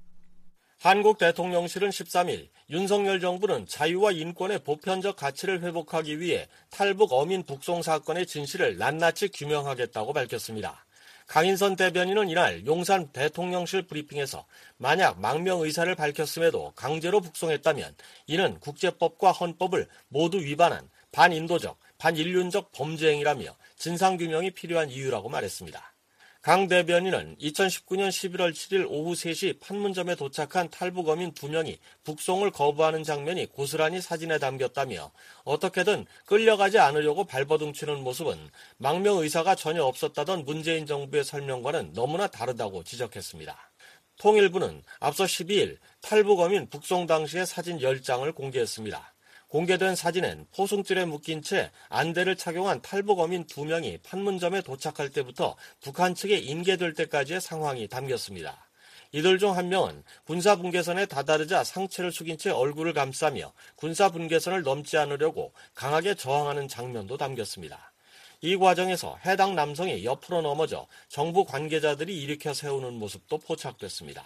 한국 대통령실은 13일 윤석열 정부는 자유와 인권의 보편적 가치를 회복하기 위해 탈북 어민 북송 사건의 진실을 낱낱이 규명하겠다고 밝혔습니다. 강인선 대변인은 이날 용산 대통령실 브리핑에서 만약 망명 의사를 밝혔음에도 강제로 북송했다면 이는 국제법과 헌법을 모두 위반한 반인도적, 반인륜적 범죄 행위라며 진상규명이 필요한 이유라고 말했습니다. 강 대변인은 2019년 11월 7일 오후 3시 판문점에 도착한 탈북 어민 2명이 북송을 거부하는 장면이 고스란히 사진에 담겼다며 어떻게든 끌려가지 않으려고 발버둥치는 모습은 망명 의사가 전혀 없었다던 문재인 정부의 설명과는 너무나 다르다고 지적했습니다. 통일부는 앞서 12일 탈북 어민 북송 당시의 사진 10장을 공개했습니다. 공개된 사진엔 포승줄에 묶인 채 안대를 착용한 탈북 어민 2명이 판문점에 도착할 때부터 북한 측에 인계될 때까지의 상황이 담겼습니다. 이들 중 한 명은 군사분계선에 다다르자 상체를 숙인 채 얼굴을 감싸며 군사분계선을 넘지 않으려고 강하게 저항하는 장면도 담겼습니다. 이 과정에서 해당 남성이 옆으로 넘어져 정부 관계자들이 일으켜 세우는 모습도 포착됐습니다.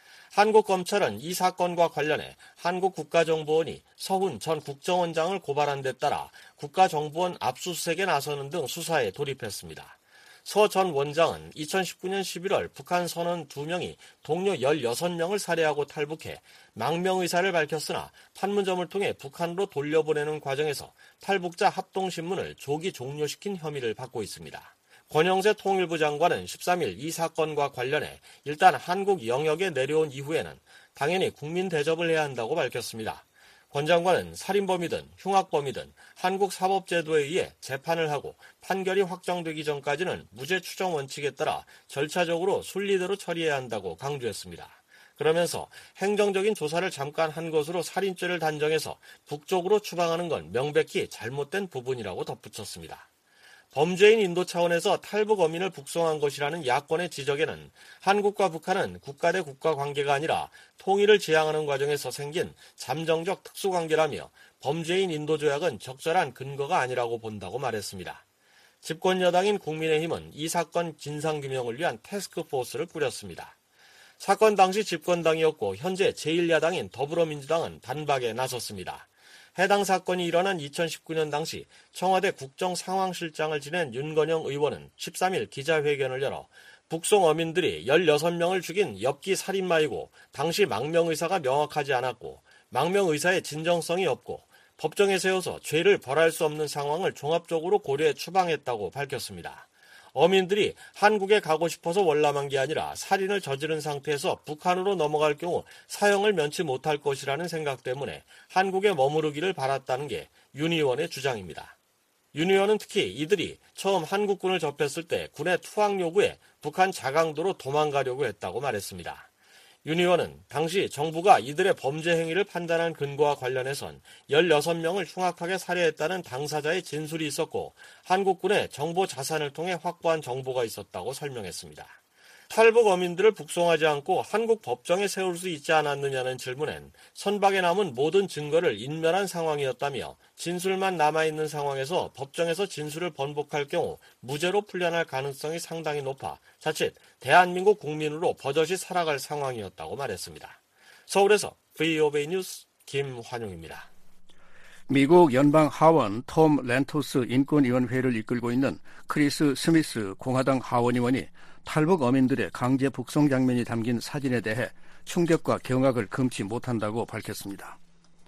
한국 검찰은 이 사건과 관련해 한국국가정보원이 서훈 전 국정원장을 고발한 데 따라 국가정보원 압수수색에 나서는 등 수사에 돌입했습니다. 서 전 원장은 2019년 11월 북한 선원 2명이 동료 16명을 살해하고 탈북해 망명 의사를 밝혔으나 판문점을 통해 북한으로 돌려보내는 과정에서 탈북자 합동신문을 조기 종료시킨 혐의를 받고 있습니다. 권영세 통일부 장관은 13일 이 사건과 관련해 일단 한국 영역에 내려온 이후에는 당연히 국민 대접을 해야 한다고 밝혔습니다. 권 장관은 살인범이든 흉악범이든 한국 사법제도에 의해 재판을 하고 판결이 확정되기 전까지는 무죄 추정 원칙에 따라 절차적으로 순리대로 처리해야 한다고 강조했습니다. 그러면서 행정적인 조사를 잠깐 한 것으로 살인죄를 단정해서 북쪽으로 추방하는 건 명백히 잘못된 부분이라고 덧붙였습니다. 범죄인 인도 차원에서 탈북 어민을 북송한 것이라는 야권의 지적에는 한국과 북한은 국가 대 국가 관계가 아니라 통일을 지향하는 과정에서 생긴 잠정적 특수관계라며 범죄인 인도 조약은 적절한 근거가 아니라고 본다고 말했습니다. 집권 여당인 국민의힘은 이 사건 진상규명을 위한 태스크포스를 꾸렸습니다. 사건 당시 집권당이었고 현재 제1야당인 더불어민주당은 반박에 나섰습니다. 해당 사건이 일어난 2019년 당시 청와대 국정상황실장을 지낸 윤건영 의원은 13일 기자회견을 열어 북송 어민들이 16명을 죽인 엽기 살인마이고 당시 망명의사가 명확하지 않았고 망명의사의 진정성이 없고 법정에 세워서 죄를 벌할 수 없는 상황을 종합적으로 고려해 추방했다고 밝혔습니다. 어민들이 한국에 가고 싶어서 월남한 게 아니라 살인을 저지른 상태에서 북한으로 넘어갈 경우 사형을 면치 못할 것이라는 생각 때문에 한국에 머무르기를 바랐다는 게 윤 의원의 주장입니다. 윤 의원은 특히 이들이 처음 한국군을 접했을 때 군의 투항 요구에 북한 자강도로 도망가려고 했다고 말했습니다. 윤 의원은 당시 정부가 이들의 범죄 행위를 판단한 근거와 관련해선 16명을 흉악하게 살해했다는 당사자의 진술이 있었고 한국군의 정보 자산을 통해 확보한 정보가 있었다고 설명했습니다. 탈북 어민들을 북송하지 않고 한국 법정에 세울 수 있지 않았느냐는 질문엔 선박에 남은 모든 증거를 인멸한 상황이었다며 진술만 남아있는 상황에서 법정에서 진술을 번복할 경우 무죄로 풀려날 가능성이 상당히 높아 자칫 대한민국 국민으로 버젓이 살아갈 상황이었다고 말했습니다. 서울에서 VOA 뉴스 김환용입니다. 미국 연방 하원 톰 렌토스 인권위원회를 이끌고 있는 크리스 스미스 공화당 하원 의원이 탈북 어민들의 강제 북송 장면이 담긴 사진에 대해 충격과 경악을 금치 못한다고 밝혔습니다.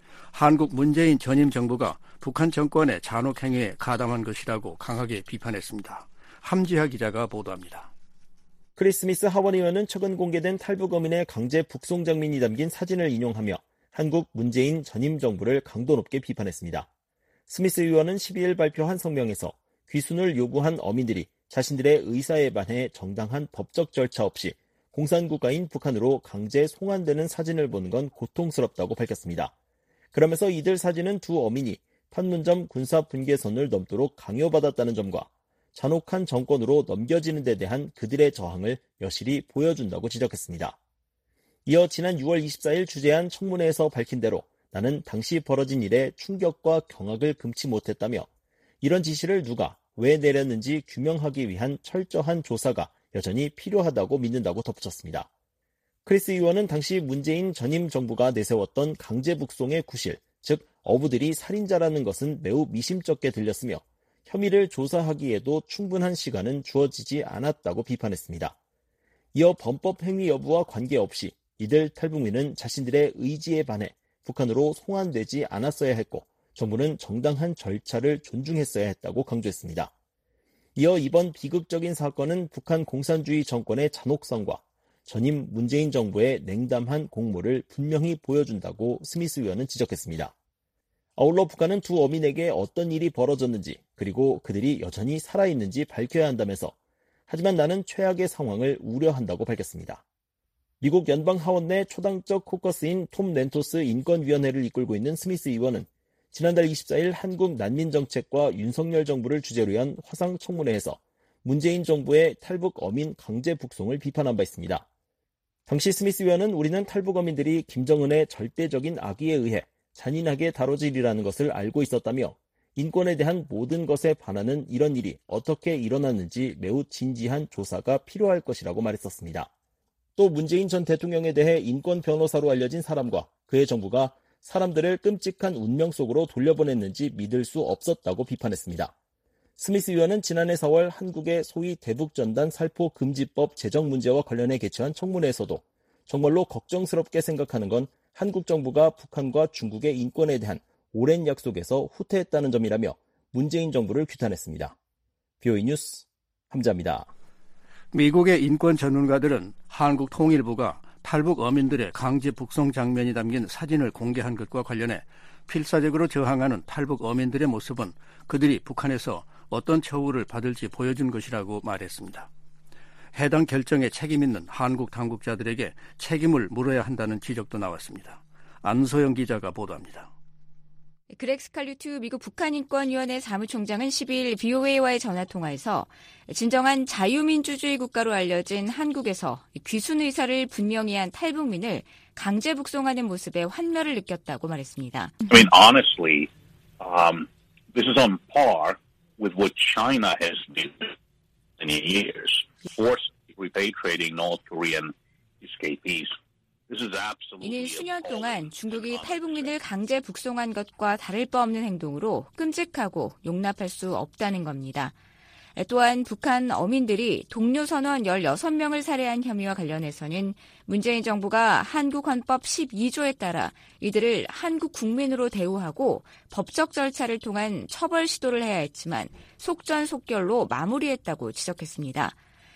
한국 문재인 전임 정부가 북한 정권의 잔혹 행위에 가담한 것이라고 강하게 비판했습니다. 함지하 기자가 보도합니다. 크리스 스미스 하원 의원은 최근 공개된 탈북 어민의 강제 북송 장면이 담긴 사진을 인용하며 한국 문재인 전임 정부를 강도 높게 비판했습니다. 스미스 의원은 12일 발표한 성명에서 귀순을 요구한 어민들이 자신들의 의사에 반해 정당한 법적 절차 없이 공산국가인 북한으로 강제 송환되는 사진을 보는 건 고통스럽다고 밝혔습니다. 그러면서 이들 사진은 두 어민이 판문점 군사분계선을 넘도록 강요받았다는 점과 잔혹한 정권으로 넘겨지는 데 대한 그들의 저항을 여실히 보여준다고 지적했습니다. 이어 지난 6월 24일 주재한 청문회에서 밝힌 대로 나는 당시 벌어진 일에 충격과 경악을 금치 못했다며 이런 지시를 누가 왜 내렸는지 규명하기 위한 철저한 조사가 여전히 필요하다고 믿는다고 덧붙였습니다. 크리스 의원은 당시 문재인 전임 정부가 내세웠던 강제 북송의 구실, 즉 어부들이 살인자라는 것은 매우 미심쩍게 들렸으며 혐의를 조사하기에도 충분한 시간은 주어지지 않았다고 비판했습니다. 이어 범법 행위 여부와 관계없이 이들 탈북민은 자신들의 의지에 반해 북한으로 송환되지 않았어야 했고 정부는 정당한 절차를 존중했어야 했다고 강조했습니다. 이어 이번 비극적인 사건은 북한 공산주의 정권의 잔혹성과 전임 문재인 정부의 냉담한 공모를 분명히 보여준다고 스미스 의원은 지적했습니다. 아울러 북한은 두 어민에게 어떤 일이 벌어졌는지 그리고 그들이 여전히 살아있는지 밝혀야 한다면서 하지만 나는 최악의 상황을 우려한다고 밝혔습니다. 미국 연방 하원 내 초당적 코커스인 톰 렌토스 인권위원회를 이끌고 있는 스미스 의원은 지난달 24일 한국 난민정책과 윤석열 정부를 주제로 한 화상청문회에서 문재인 정부의 탈북 어민 강제 북송을 비판한 바 있습니다. 당시 스미스 의원은 우리는 탈북 어민들이 김정은의 절대적인 악의에 의해 잔인하게 다뤄지리라는 것을 알고 있었다며 인권에 대한 모든 것에 반하는 이런 일이 어떻게 일어났는지 매우 진지한 조사가 필요할 것이라고 말했었습니다. 또 문재인 전 대통령에 대해 인권 변호사로 알려진 사람과 그의 정부가 사람들을 끔찍한 운명 속으로 돌려보냈는지 믿을 수 없었다고 비판했습니다. 스미스 의원은 지난해 4월 한국의 소위 대북전단 살포 금지법 제정 문제와 관련해 개최한 청문회에서도 정말로 걱정스럽게 생각하는 건 한국 정부가 북한과 중국의 인권에 대한 오랜 약속에서 후퇴했다는 점이라며 문재인 정부를 규탄했습니다. BOE 뉴스 함자입니다. 미국의 인권 전문가들은 한국 통일부가 탈북 어민들의 강제 북송 장면이 담긴 사진을 공개한 것과 관련해 필사적으로 저항하는 탈북 어민들의 모습은 그들이 북한에서 어떤 처우를 받을지 보여준 것이라고 말했습니다. 해당 결정에 책임 있는 한국 당국자들에게 책임을 물어야 한다는 지적도 나왔습니다. 안소영 기자가 보도합니다. 그렉 스칼류트 미국 북한인권위원회 사무총장은 12일 BOA와의 전화통화에서 진정한 자유민주주의 국가로 알려진 한국에서 귀순 의사를 분명히 한 탈북민을 강제 북송하는 모습에 환멸을 느꼈다고 말했습니다. I mean, honestly, this is on par with what China has done in years, forcibly repatriating North Korean escapees. 이는 수년 동안 중국이 탈북민을 강제 북송한 것과 다를 바 없는 행동으로 끔찍하고 용납할 수 없다는 겁니다. 또한 북한 어민들이 동료 선원 16명을 살해한 혐의와 관련해서는 문재인 정부가 한국 헌법 12조에 따라 이들을 한국 국민으로 대우하고 법적 절차를 통한 처벌 시도를 해야 했지만 속전속결로 마무리했다고 지적했습니다.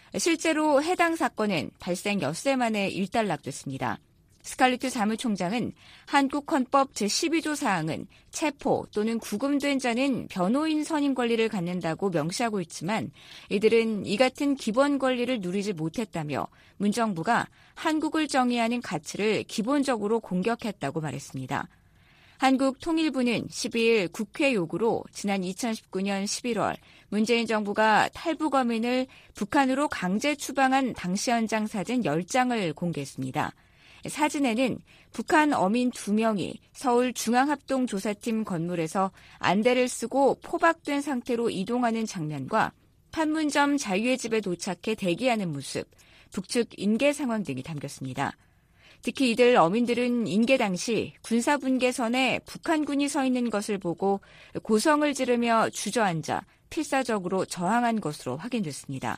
실제로 해당 사건은 발생 엿새 만에 일단락됐습니다. 스칼리트 사무총장은 한국 헌법 제12조 사항은 체포 또는 구금된 자는 변호인 선임 권리를 갖는다고 명시하고 있지만 이들은 이 같은 기본 권리를 누리지 못했다며 문 정부가 한국을 정의하는 가치를 기본적으로 공격했다고 말했습니다. 한국 통일부는 12일 국회 요구로 지난 2019년 11월 문재인 정부가 탈북 어민을 북한으로 강제 추방한 당시 현장 사진 10장을 공개했습니다. 사진에는 북한 어민 2명이 서울 중앙합동조사팀 건물에서 안대를 쓰고 포박된 상태로 이동하는 장면과 판문점 자유의 집에 도착해 대기하는 모습, 북측 인계 상황 등이 담겼습니다. 특히 이들 어민들은 인계 당시 군사분계선에 북한군이 서 있는 것을 보고 고성을 지르며 주저앉아 필사적으로 저항한 것으로 확인됐습니다.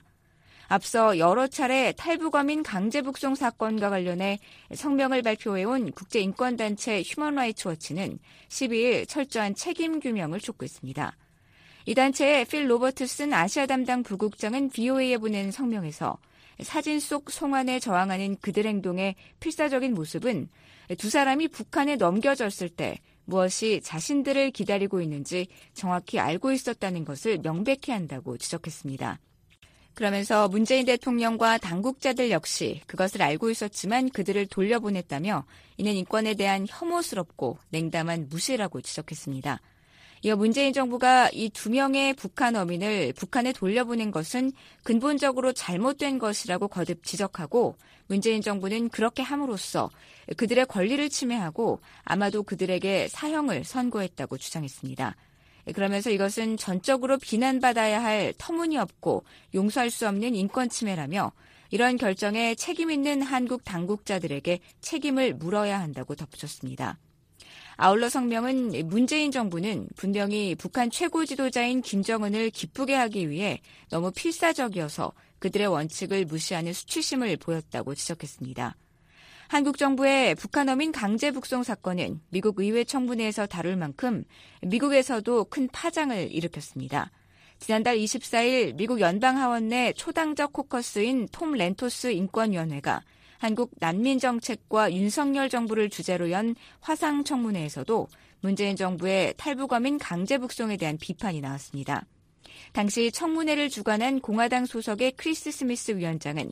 앞서 여러 차례 탈북어민 강제 북송 사건과 관련해 성명을 발표해온 국제인권단체 휴먼라이츠 워치는 12일 철저한 책임 규명을 촉구했습니다. 이 단체의 필 로버트슨 아시아 담당 부국장은 BOA에 보낸 성명에서 사진 속 송환에 저항하는 그들 행동의 필사적인 모습은 두 사람이 북한에 넘겨졌을 때 무엇이 자신들을 기다리고 있는지 정확히 알고 있었다는 것을 명백히 한다고 지적했습니다. 그러면서 문재인 대통령과 당국자들 역시 그것을 알고 있었지만 그들을 돌려보냈다며 이는 인권에 대한 혐오스럽고 냉담한 무시라고 지적했습니다. 이어 문재인 정부가 이 2명의 북한 어민을 북한에 돌려보낸 것은 근본적으로 잘못된 것이라고 거듭 지적하고 문재인 정부는 그렇게 함으로써 그들의 권리를 침해하고 아마도 그들에게 사형을 선고했다고 주장했습니다. 그러면서 이것은 전적으로 비난받아야 할 터무니없고 용서할 수 없는 인권 침해라며 이런 결정에 책임 있는 한국 당국자들에게 책임을 물어야 한다고 덧붙였습니다. 아울러 성명은 문재인 정부는 분명히 북한 최고 지도자인 김정은을 기쁘게 하기 위해 너무 필사적이어서 그들의 원칙을 무시하는 수치심을 보였다고 지적했습니다. 한국 정부의 북한 어민 강제 북송 사건은 미국 의회 청문회에서 다룰 만큼 미국에서도 큰 파장을 일으켰습니다. 지난달 24일 미국 연방하원 내 초당적 코커스인 톰 렌토스 인권위원회가 한국 난민정책과 윤석열 정부를 주제로 연 화상청문회에서도 문재인 정부의 탈북어민 강제 북송에 대한 비판이 나왔습니다. 당시 청문회를 주관한 공화당 소속의 크리스 스미스 위원장은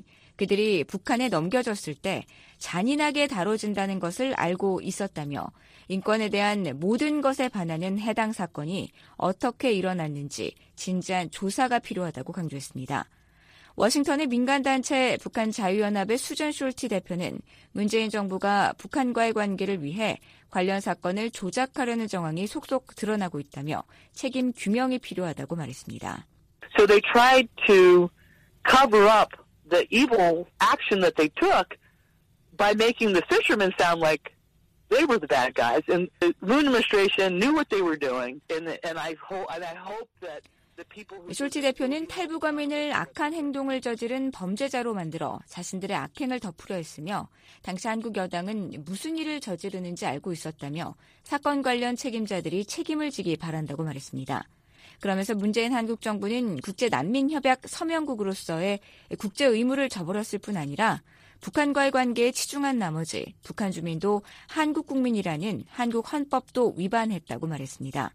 그들이 북한에 넘겨졌을 때 잔인하게 다뤄진다는 것을 알고 있었다며 인권에 대한 모든 것에 반하는 해당 사건이 어떻게 일어났는지 진지한 조사가 필요하다고 강조했습니다. 워싱턴의 민간단체 북한자유연합의 수전 숄티 대표는 문재인 정부가 북한과의 관계를 위해 관련 사건을 조작하려는 정황이 속속 드러나고 있다며 책임 규명이 필요하다고 말했습니다. So they tried to cover up the evil action that they took by making the fishermen sound like they were the bad guys. And the Moon administration knew what they were doing. And I hope that 숄티 대표는 탈북어민을 악한 행동을 저지른 범죄자로 만들어 자신들의 악행을 덮으려 했으며 당시 한국 여당은 무슨 일을 저지르는지 알고 있었다며 사건 관련 책임자들이 책임을 지기 바란다고 말했습니다. 그러면서 문재인 한국 정부는 국제난민협약 서명국으로서의 국제 의무를 저버렸을 뿐 아니라 북한과의 관계에 치중한 나머지 북한 주민도 한국 국민이라는 한국 헌법도 위반했다고 말했습니다.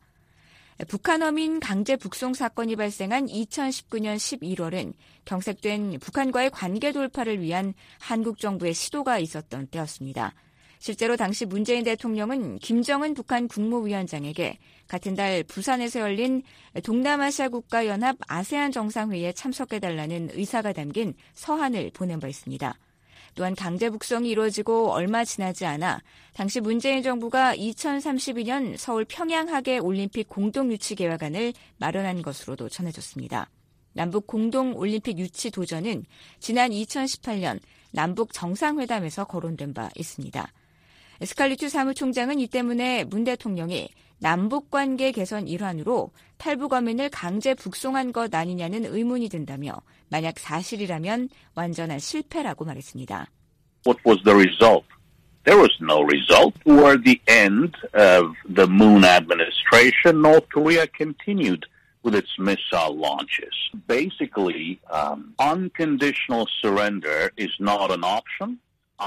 북한 어민 강제 북송 사건이 발생한 2019년 11월은 경색된 북한과의 관계 돌파를 위한 한국 정부의 시도가 있었던 때였습니다. 실제로 당시 문재인 대통령은 김정은 북한 국무위원장에게 같은 달 부산에서 열린 동남아시아 국가연합 아세안 정상회의에 참석해달라는 의사가 담긴 서한을 보낸 바 있습니다. 또한 강제 북송이 이루어지고 얼마 지나지 않아 당시 문재인 정부가 2032년 서울 평양하계 올림픽 공동유치계획안을 마련한 것으로도 전해졌습니다. 남북 공동올림픽 유치 도전은 지난 2018년 남북 정상회담에서 거론된 바 있습니다. 스칼리투 사무총장은 이 때문에 문 대통령이 남북관계 개선 일환으로 탈북어민을 강제 북송한 것 아니냐는 의문이 든다며 만약 사실이라면 완전한 실패라고 말했습니다. What was the result? There was no result. Toward the end of the Moon administration, North Korea continued with its missile launches. Basically, unconditional surrender is not an option.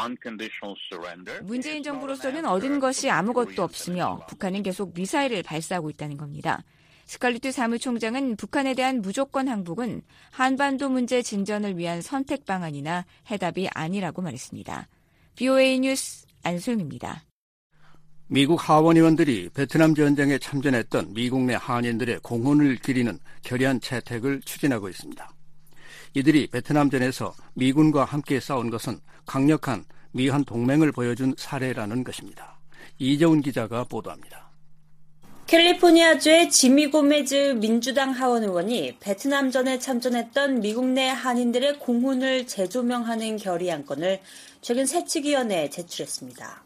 문재인 정부로서는 얻은 것이 아무것도 없으며 북한은 계속 미사일을 발사하고 있다는 겁니다. 스칼리투 사무총장은 북한에 대한 무조건 항복은 한반도 문제 진전을 위한 선택 방안이나 해답이 아니라고 말했습니다. BOA 뉴스 안소영입니다. 미국 하원 의원들이 베트남 전쟁에 참전했던 미국 내 한인들의 공헌을 기리는 결의안 채택을 추진하고 있습니다. 이들이 베트남전에서 미군과 함께 싸운 것은 강력한 미한 동맹을 보여준 사례라는 것입니다. 이재훈 기자가 보도합니다. 캘리포니아주의 지미 고메즈 민주당 하원 의원이 베트남전에 참전했던 미국 내 한인들의 공헌을 재조명하는 결의안건을 최근 세칙위원회에 제출했습니다.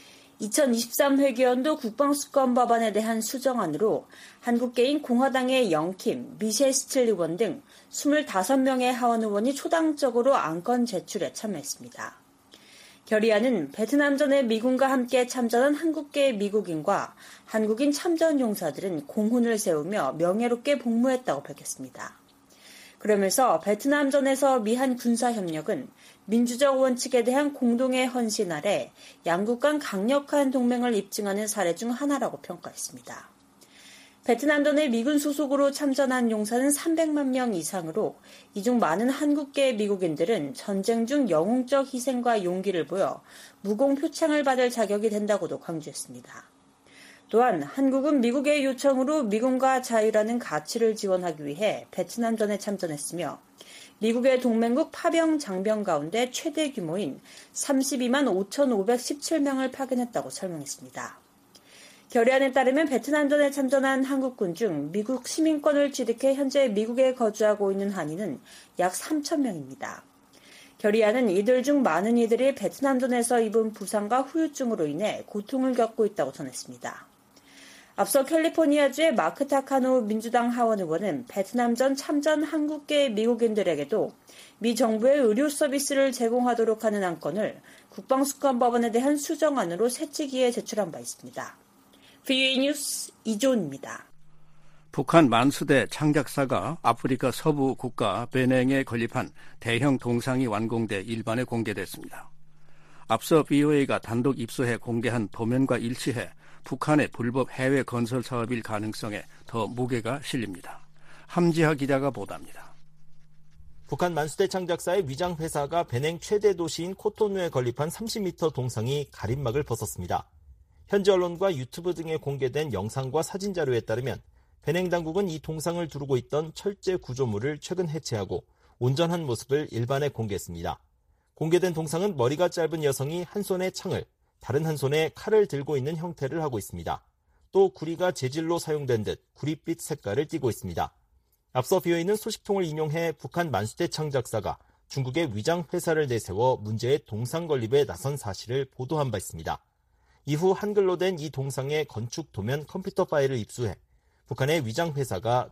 2023 회계연도 국방수권 법안에 대한 수정안으로 한국계인 공화당의 영킴, 미셸 스틸 의원 등 25명의 하원 의원이 초당적으로 안건 제출에 참여했습니다. 결의안은 베트남전에 미군과 함께 참전한 한국계 미국인과 한국인 참전 용사들은 공훈을 세우며 명예롭게 복무했다고 밝혔습니다. 그러면서 베트남전에서 미한 군사협력은 민주적 원칙에 대한 공동의 헌신 아래 양국 간 강력한 동맹을 입증하는 사례 중 하나라고 평가했습니다. 베트남전에 미군 소속으로 참전한 용사는 300만 명 이상으로 이 중 많은 한국계 미국인들은 전쟁 중 영웅적 희생과 용기를 보여 무공 표창을 받을 자격이 된다고도 강조했습니다. 또한 한국은 미국의 요청으로 미군과 자유라는 가치를 지원하기 위해 베트남전에 참전했으며 미국의 동맹국 파병 장병 가운데 최대 규모인 32만 5,517명을 파견했다고 설명했습니다. 결의안에 따르면 베트남전에 참전한 한국군 중 미국 시민권을 취득해 현재 미국에 거주하고 있는 한인은 약 3,000명입니다. 결의안은 이들 중 많은 이들이 베트남전에서 입은 부상과 후유증으로 인해 고통을 겪고 있다고 전했습니다. 앞서 캘리포니아주의 마크 타카노 민주당 하원 의원은 베트남전 참전 한국계 미국인들에게도 미 정부의 의료 서비스를 제공하도록 하는 안건을 국방수권법안에 대한 수정안으로 세칙위에 제출한 바 있습니다. BOA 뉴스 이조은입니다. 북한 만수대 창작사가 아프리카 서부 국가 베냉에 건립한 대형 동상이 완공돼 일반에 공개됐습니다. 앞서 BOA가 단독 입수해 공개한 도면과 일치해 북한의 불법 해외 건설 사업일 가능성에 더 무게가 실립니다. 함지하 기자가 보도합니다. 북한 만수대창 작사의 위장 회사가 베냉 최대 도시인 코토누에 건립한 30m 동상이 가림막을 벗었습니다. 현지 언론과 유튜브 등에 공개된 영상과 사진 자료에 따르면 베냉 당국은 이 동상을 두르고 있던 철제 구조물을 최근 해체하고 온전한 모습을 일반에 공개했습니다. 공개된 동상은 머리가 짧은 여성이 한 손에 창을, 다른 한 손에 칼을 들고 있는 형태를 하고 있습니다. 또 구리가 재질로 사용된 듯 구릿빛 색깔을 띠고 있습니다. 앞서 비어있는 소식통을 인용해 북한 만수대창 작사가 중국의 위장 회사를 내세워 문제의 동상 건립에 나선 사실을 보도한 바 있습니다. 이후 한글로 된 이 동상의 건축 도면 컴퓨터 파일을 입수해 북한의 위장 회사가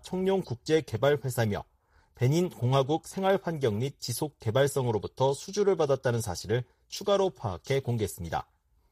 청룡국제개발회사며 베닌 공화국 생활환경 및 지속개발성으로부터 수주를 받았다는 사실을 추가로 파악해 공개했습니다.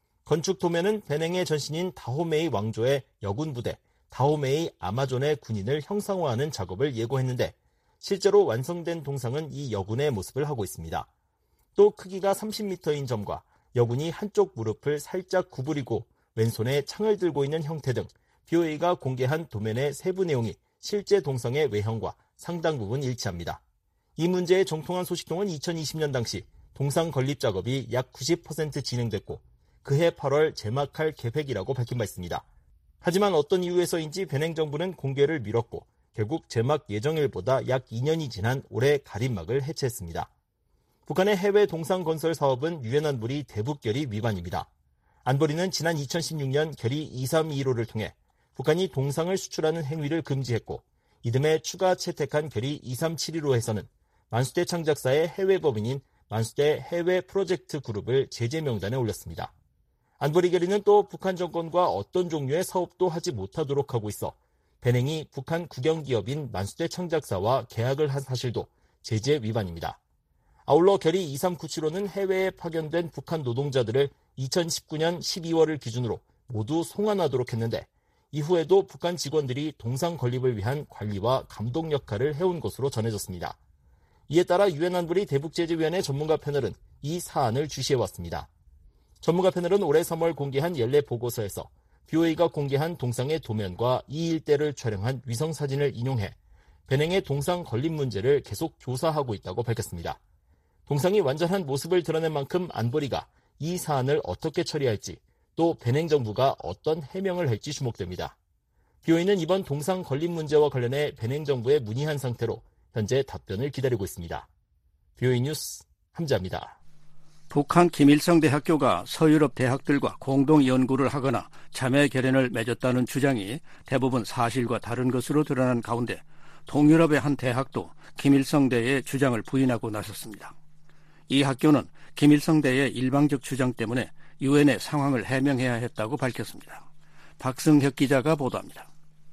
건축 도면은 베냉의 전신인 다호메이 왕조의 여군 부대 다호메이 아마존의 군인을 형상화하는 작업을 예고했는데 실제로 완성된 동상은 이 여군의 모습을 하고 있습니다. 또 크기가 30m인 점과 여군이 한쪽 무릎을 살짝 구부리고 왼손에 창을 들고 있는 형태 등 BOA가 공개한 도면의 세부 내용이 실제 동상의 외형과 상당 부분 일치합니다. 이 문제에 정통한 소식통은 2020년 당시 동상 건립 작업이 약 90% 진행됐고 그해 8월 제막할 계획이라고 밝힌 바 있습니다. 하지만 어떤 이유에서인지 베냉 정부는 공개를 미뤘고 결국 제막 예정일보다 약 2년이 지난 올해 가림막을 해체했습니다. 북한의 해외 동상 건설 사업은 유엔 안보리 대북결의 위반입니다. 안보리는 지난 2016년 결의 2325를 통해 북한이 동상을 수출하는 행위를 금지했고 이듬해 추가 채택한 결의 2371호에서는 만수대 창작사의 해외 법인인 만수대 해외 프로젝트 그룹을 제재 명단에 올렸습니다. 안보리 결의는 또 북한 정권과 어떤 종류의 사업도 하지 못하도록 하고 있어 베냉이 북한 국영기업인 만수대 창작사와 계약을 한 사실도 제재 위반입니다. 아울러 결의 2397호는 해외에 파견된 북한 노동자들을 2019년 12월을 기준으로 모두 송환하도록 했는데 이후에도 북한 직원들이 동상 건립을 위한 관리와 감독 역할을 해온 것으로 전해졌습니다. 이에 따라 유엔 안보리 대북제재위원회 전문가 패널은 이 사안을 주시해왔습니다. 전문가 패널은 올해 3월 공개한 연례 보고서에서 BOA가 공개한 동상의 도면과 이 일대를 촬영한 위성사진을 인용해 베냉의 동상 건립 문제를 계속 조사하고 있다고 밝혔습니다. 동상이 완전한 모습을 드러낸 만큼 안보리가 이 사안을 어떻게 처리할지 또 베냉 정부가 어떤 해명을 할지 주목됩니다. BOA는 이번 동상 건립 문제와 관련해 베냉 정부에 문의한 상태로 현재 답변을 기다리고 있습니다. BOA 뉴스 함자입니다. 북한 김일성 대학교가 서유럽 대학들과 공동 연구를 하거나 자매 결연을 맺었다는 주장이 대부분 사실과 다른 것으로 드러난 가운데 동유럽의 한 대학도 김일성대의 주장을 부인하고 나섰습니다. 이 학교는 김일성대의 일방적 주장 때문에 유엔에 상황을 해명해야 했다고 밝혔습니다. 박승혁 기자가 보도합니다.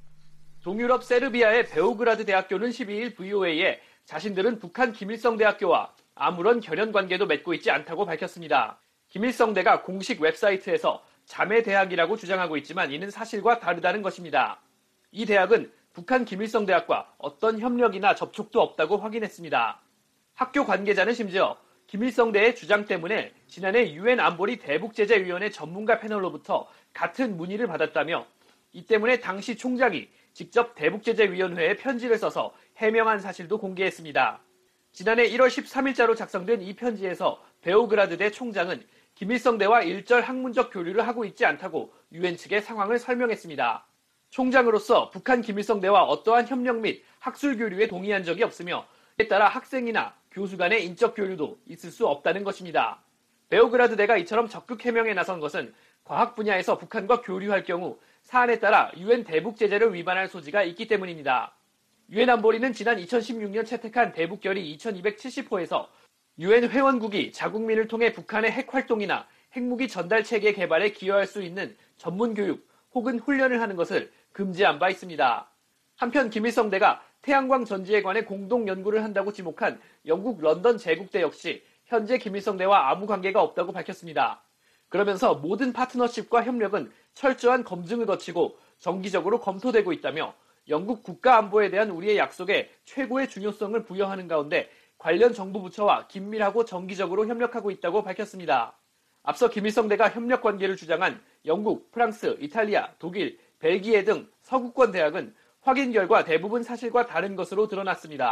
동유럽 세르비아의 베오그라드 대학교는 12일 VOA에 자신들은 북한 김일성대학교와 아무런 결연 관계도 맺고 있지 않다고 밝혔습니다. 김일성대가 공식 웹사이트에서 자매대학이라고 주장하고 있지만 이는 사실과 다르다는 것입니다. 이 대학은 북한 김일성대학과 어떤 협력이나 접촉도 없다고 확인했습니다. 학교 관계자는 심지어 김일성대의 주장 때문에 지난해 유엔 안보리 대북제재위원회 전문가 패널로부터 같은 문의를 받았다며 이 때문에 당시 총장이 직접 대북제재위원회에 편지를 써서 해명한 사실도 공개했습니다. 지난해 1월 13일자로 작성된 이 편지에서 베오그라드대 총장은 김일성대와 일절 학문적 교류를 하고 있지 않다고 유엔 측의 상황을 설명했습니다. 총장으로서 북한 김일성대와 어떠한 협력 및 학술 교류에 동의한 적이 없으며 이에 따라 학생이나 교수 간의 인적 교류도 있을 수 없다는 것입니다. 베오그라드대가 이처럼 적극 해명에 나선 것은 과학 분야에서 북한과 교류할 경우 사안에 따라 유엔 대북 제재를 위반할 소지가 있기 때문입니다. 유엔 안보리는 지난 2016년 채택한 대북결의 2270호에서 유엔 회원국이 자국민을 통해 북한의 핵 활동이나 핵무기 전달 체계 개발에 기여할 수 있는 전문 교육 혹은 훈련을 하는 것을 금지한 바 있습니다. 한편 김일성대가 태양광 전지에 관해 공동 연구를 한다고 지목한 영국 런던 제국대 역시 현재 김일성대와 아무 관계가 없다고 밝혔습니다. 그러면서 모든 파트너십과 협력은 철저한 검증을 거치고 정기적으로 검토되고 있다며 영국 국가안보에 대한 우리의 약속에 최고의 중요성을 부여하는 가운데 관련 정부 부처와 긴밀하고 정기적으로 협력하고 있다고 밝혔습니다. 앞서 김일성대가 협력 관계를 주장한 영국, 프랑스, 이탈리아, 독일, 벨기에 등 서구권 대학은 확인 결과 대부분 사실과 다른 것으로 드러났습니다.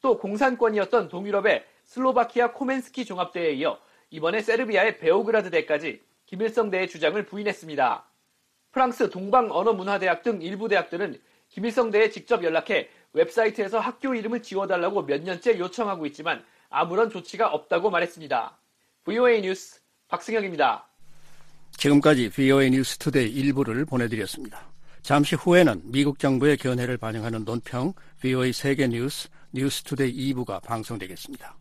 또 공산권이었던 동유럽의 슬로바키아 코멘스키 종합대에 이어 이번에 세르비아의 베오그라드대까지 김일성대의 주장을 부인했습니다. 프랑스 동방언어문화대학 등 일부 대학들은 김일성대에 직접 연락해 웹사이트에서 학교 이름을 지워달라고 몇 년째 요청하고 있지만 아무런 조치가 없다고 말했습니다. VOA 뉴스 박승혁입니다. 지금까지 VOA 뉴스 투데이 일부를 보내드렸습니다. 잠시 후에는 미국 정부의 견해를 반영하는 논평 VOA 세계 뉴스 뉴스 투데이 2부가 방송되겠습니다.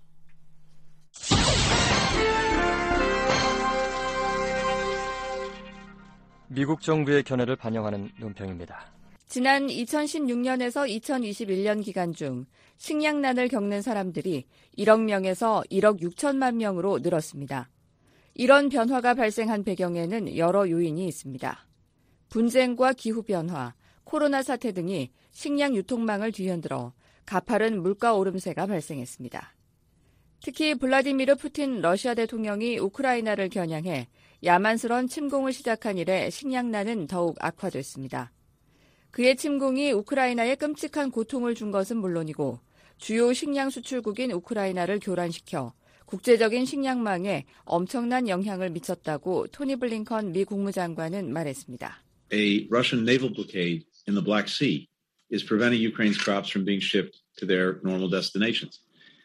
미국 정부의 견해를 반영하는 논평입니다. 지난 2016년에서 2021년 기간 중 식량난을 겪는 사람들이 1억 명에서 1억 6천만 명으로 늘었습니다. 이런 변화가 발생한 배경에는 여러 요인이 있습니다. 분쟁과 기후변화, 코로나 사태 등이 식량 유통망을 뒤흔들어 가파른 물가 오름세가 발생했습니다. 특히 블라디미르 푸틴 러시아 대통령이 우크라이나를 겨냥해 야만스러운 침공을 시작한 이래 식량난은 더욱 악화됐습니다. 그의 침공이 우크라이나에 끔찍한 고통을 준 것은 물론이고 주요 식량 수출국인 우크라이나를 교란시켜 국제적인 식량망에 엄청난 영향을 미쳤다고 토니 블링컨 미 국무장관은 말했습니다. A Russian naval blockade in the Black Sea is preventing Ukraine's crops from being shipped to their normal destinations.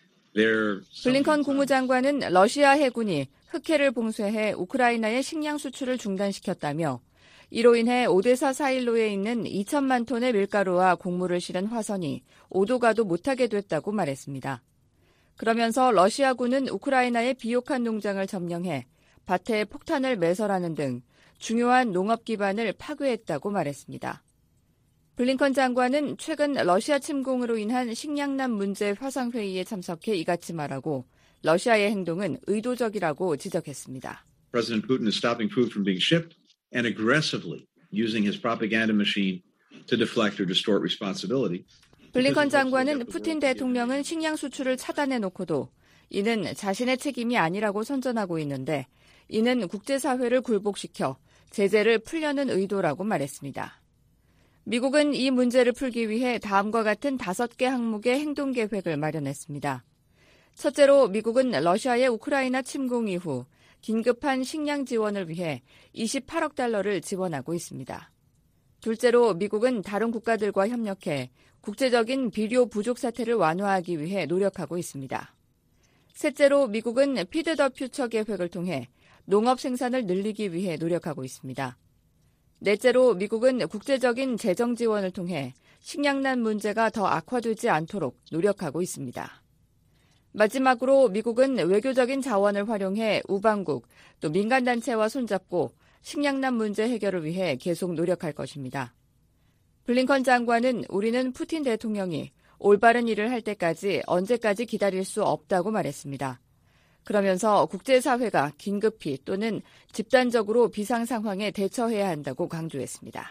블링컨 국무장관은 러시아 해군이 흑해를 봉쇄해 우크라이나의 식량 수출을 중단시켰다며 이로 인해 오데사 사일로에 있는 2천만 톤의 밀가루와 곡물을 실은 화선이 오도가도 못하게 됐다고 말했습니다. 그러면서 러시아군은 우크라이나의 비옥한 농장을 점령해 밭에 폭탄을 매설하는 등 중요한 농업 기반을 파괴했다고 말했습니다. 블링컨 장관은 최근 러시아 침공으로 인한 식량난 문제 화상회의에 참석해 이같이 말하고 러시아의 행동은 의도적이라고 지적했습니다. President Putin is stopping food from being shipped and aggressively using his propaganda machine to deflect or distort responsibility. 블링컨 장관은 푸틴 대통령은 식량 수출을 차단해놓고도 이는 자신의 책임이 아니라고 선전하고 있는데 이는 국제사회를 굴복시켜 제재를 풀려는 의도라고 말했습니다. 미국은 이 문제를 풀기 위해 다음과 같은 5개 항목의 행동계획을 마련했습니다. 첫째로 미국은 러시아의 우크라이나 침공 이후 긴급한 식량 지원을 위해 28억 달러를 지원하고 있습니다. 둘째로 미국은 다른 국가들과 협력해 국제적인 비료 부족 사태를 완화하기 위해 노력하고 있습니다. 셋째로 미국은 피드 더 퓨처 계획을 통해 농업 생산을 늘리기 위해 노력하고 있습니다. 넷째로 미국은 국제적인 재정 지원을 통해 식량난 문제가 더 악화되지 않도록 노력하고 있습니다. 마지막으로 미국은 외교적인 자원을 활용해 우방국 또 민간단체와 손잡고 식량난 문제 해결을 위해 계속 노력할 것입니다. 블링컨 장관은 우리는 푸틴 대통령이 올바른 일을 할 때까지 언제까지 기다릴 수 없다고 말했습니다. 그러면서 국제사회가 긴급히 또는 집단적으로 비상 상황에 대처해야 한다고 강조했습니다.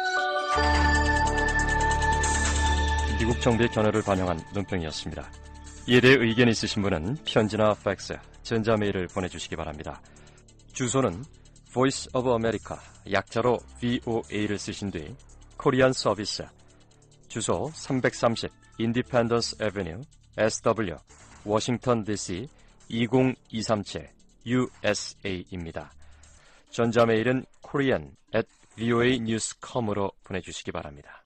미국 정부의 견해를 반영한 논평이었습니다. 이에 대해 의견 있으신 분은 편지나 팩스, 전자메일을 보내주시기 바랍니다. 주소는 Voice of America, 약자로 VOA를 쓰신 뒤 코리안 서비스, 주소 330 Independence Avenue, SW, 워싱턴 DC 20237 USA입니다. 전자메일은 korean@voanews.com으로 보내주시기 바랍니다.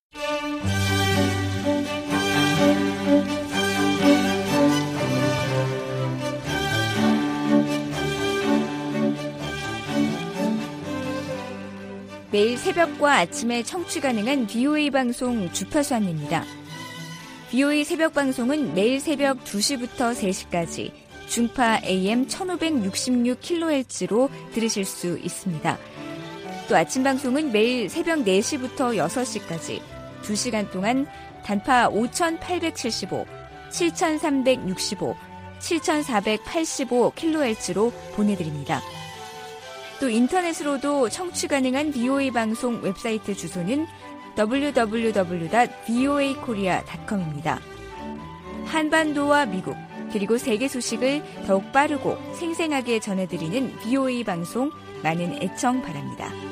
매일 새벽과 아침에 청취 가능한 VOA 방송 주파수 안내입니다. VOA 새벽 방송은 매일 새벽 2시부터 3시까지 중파 AM 1566kHz로 들으실 수 있습니다. 또 아침 방송은 매일 새벽 4시부터 6시까지 2시간 동안 단파 5875, 7365, 7485kHz로 보내드립니다. 또 인터넷으로도 청취 가능한 VOA 방송 웹사이트 주소는 www.voakorea.com입니다. 한반도와 미국 그리고 세계 소식을 더욱 빠르고 생생하게 전해드리는 VOA 방송 많은 애청 바랍니다.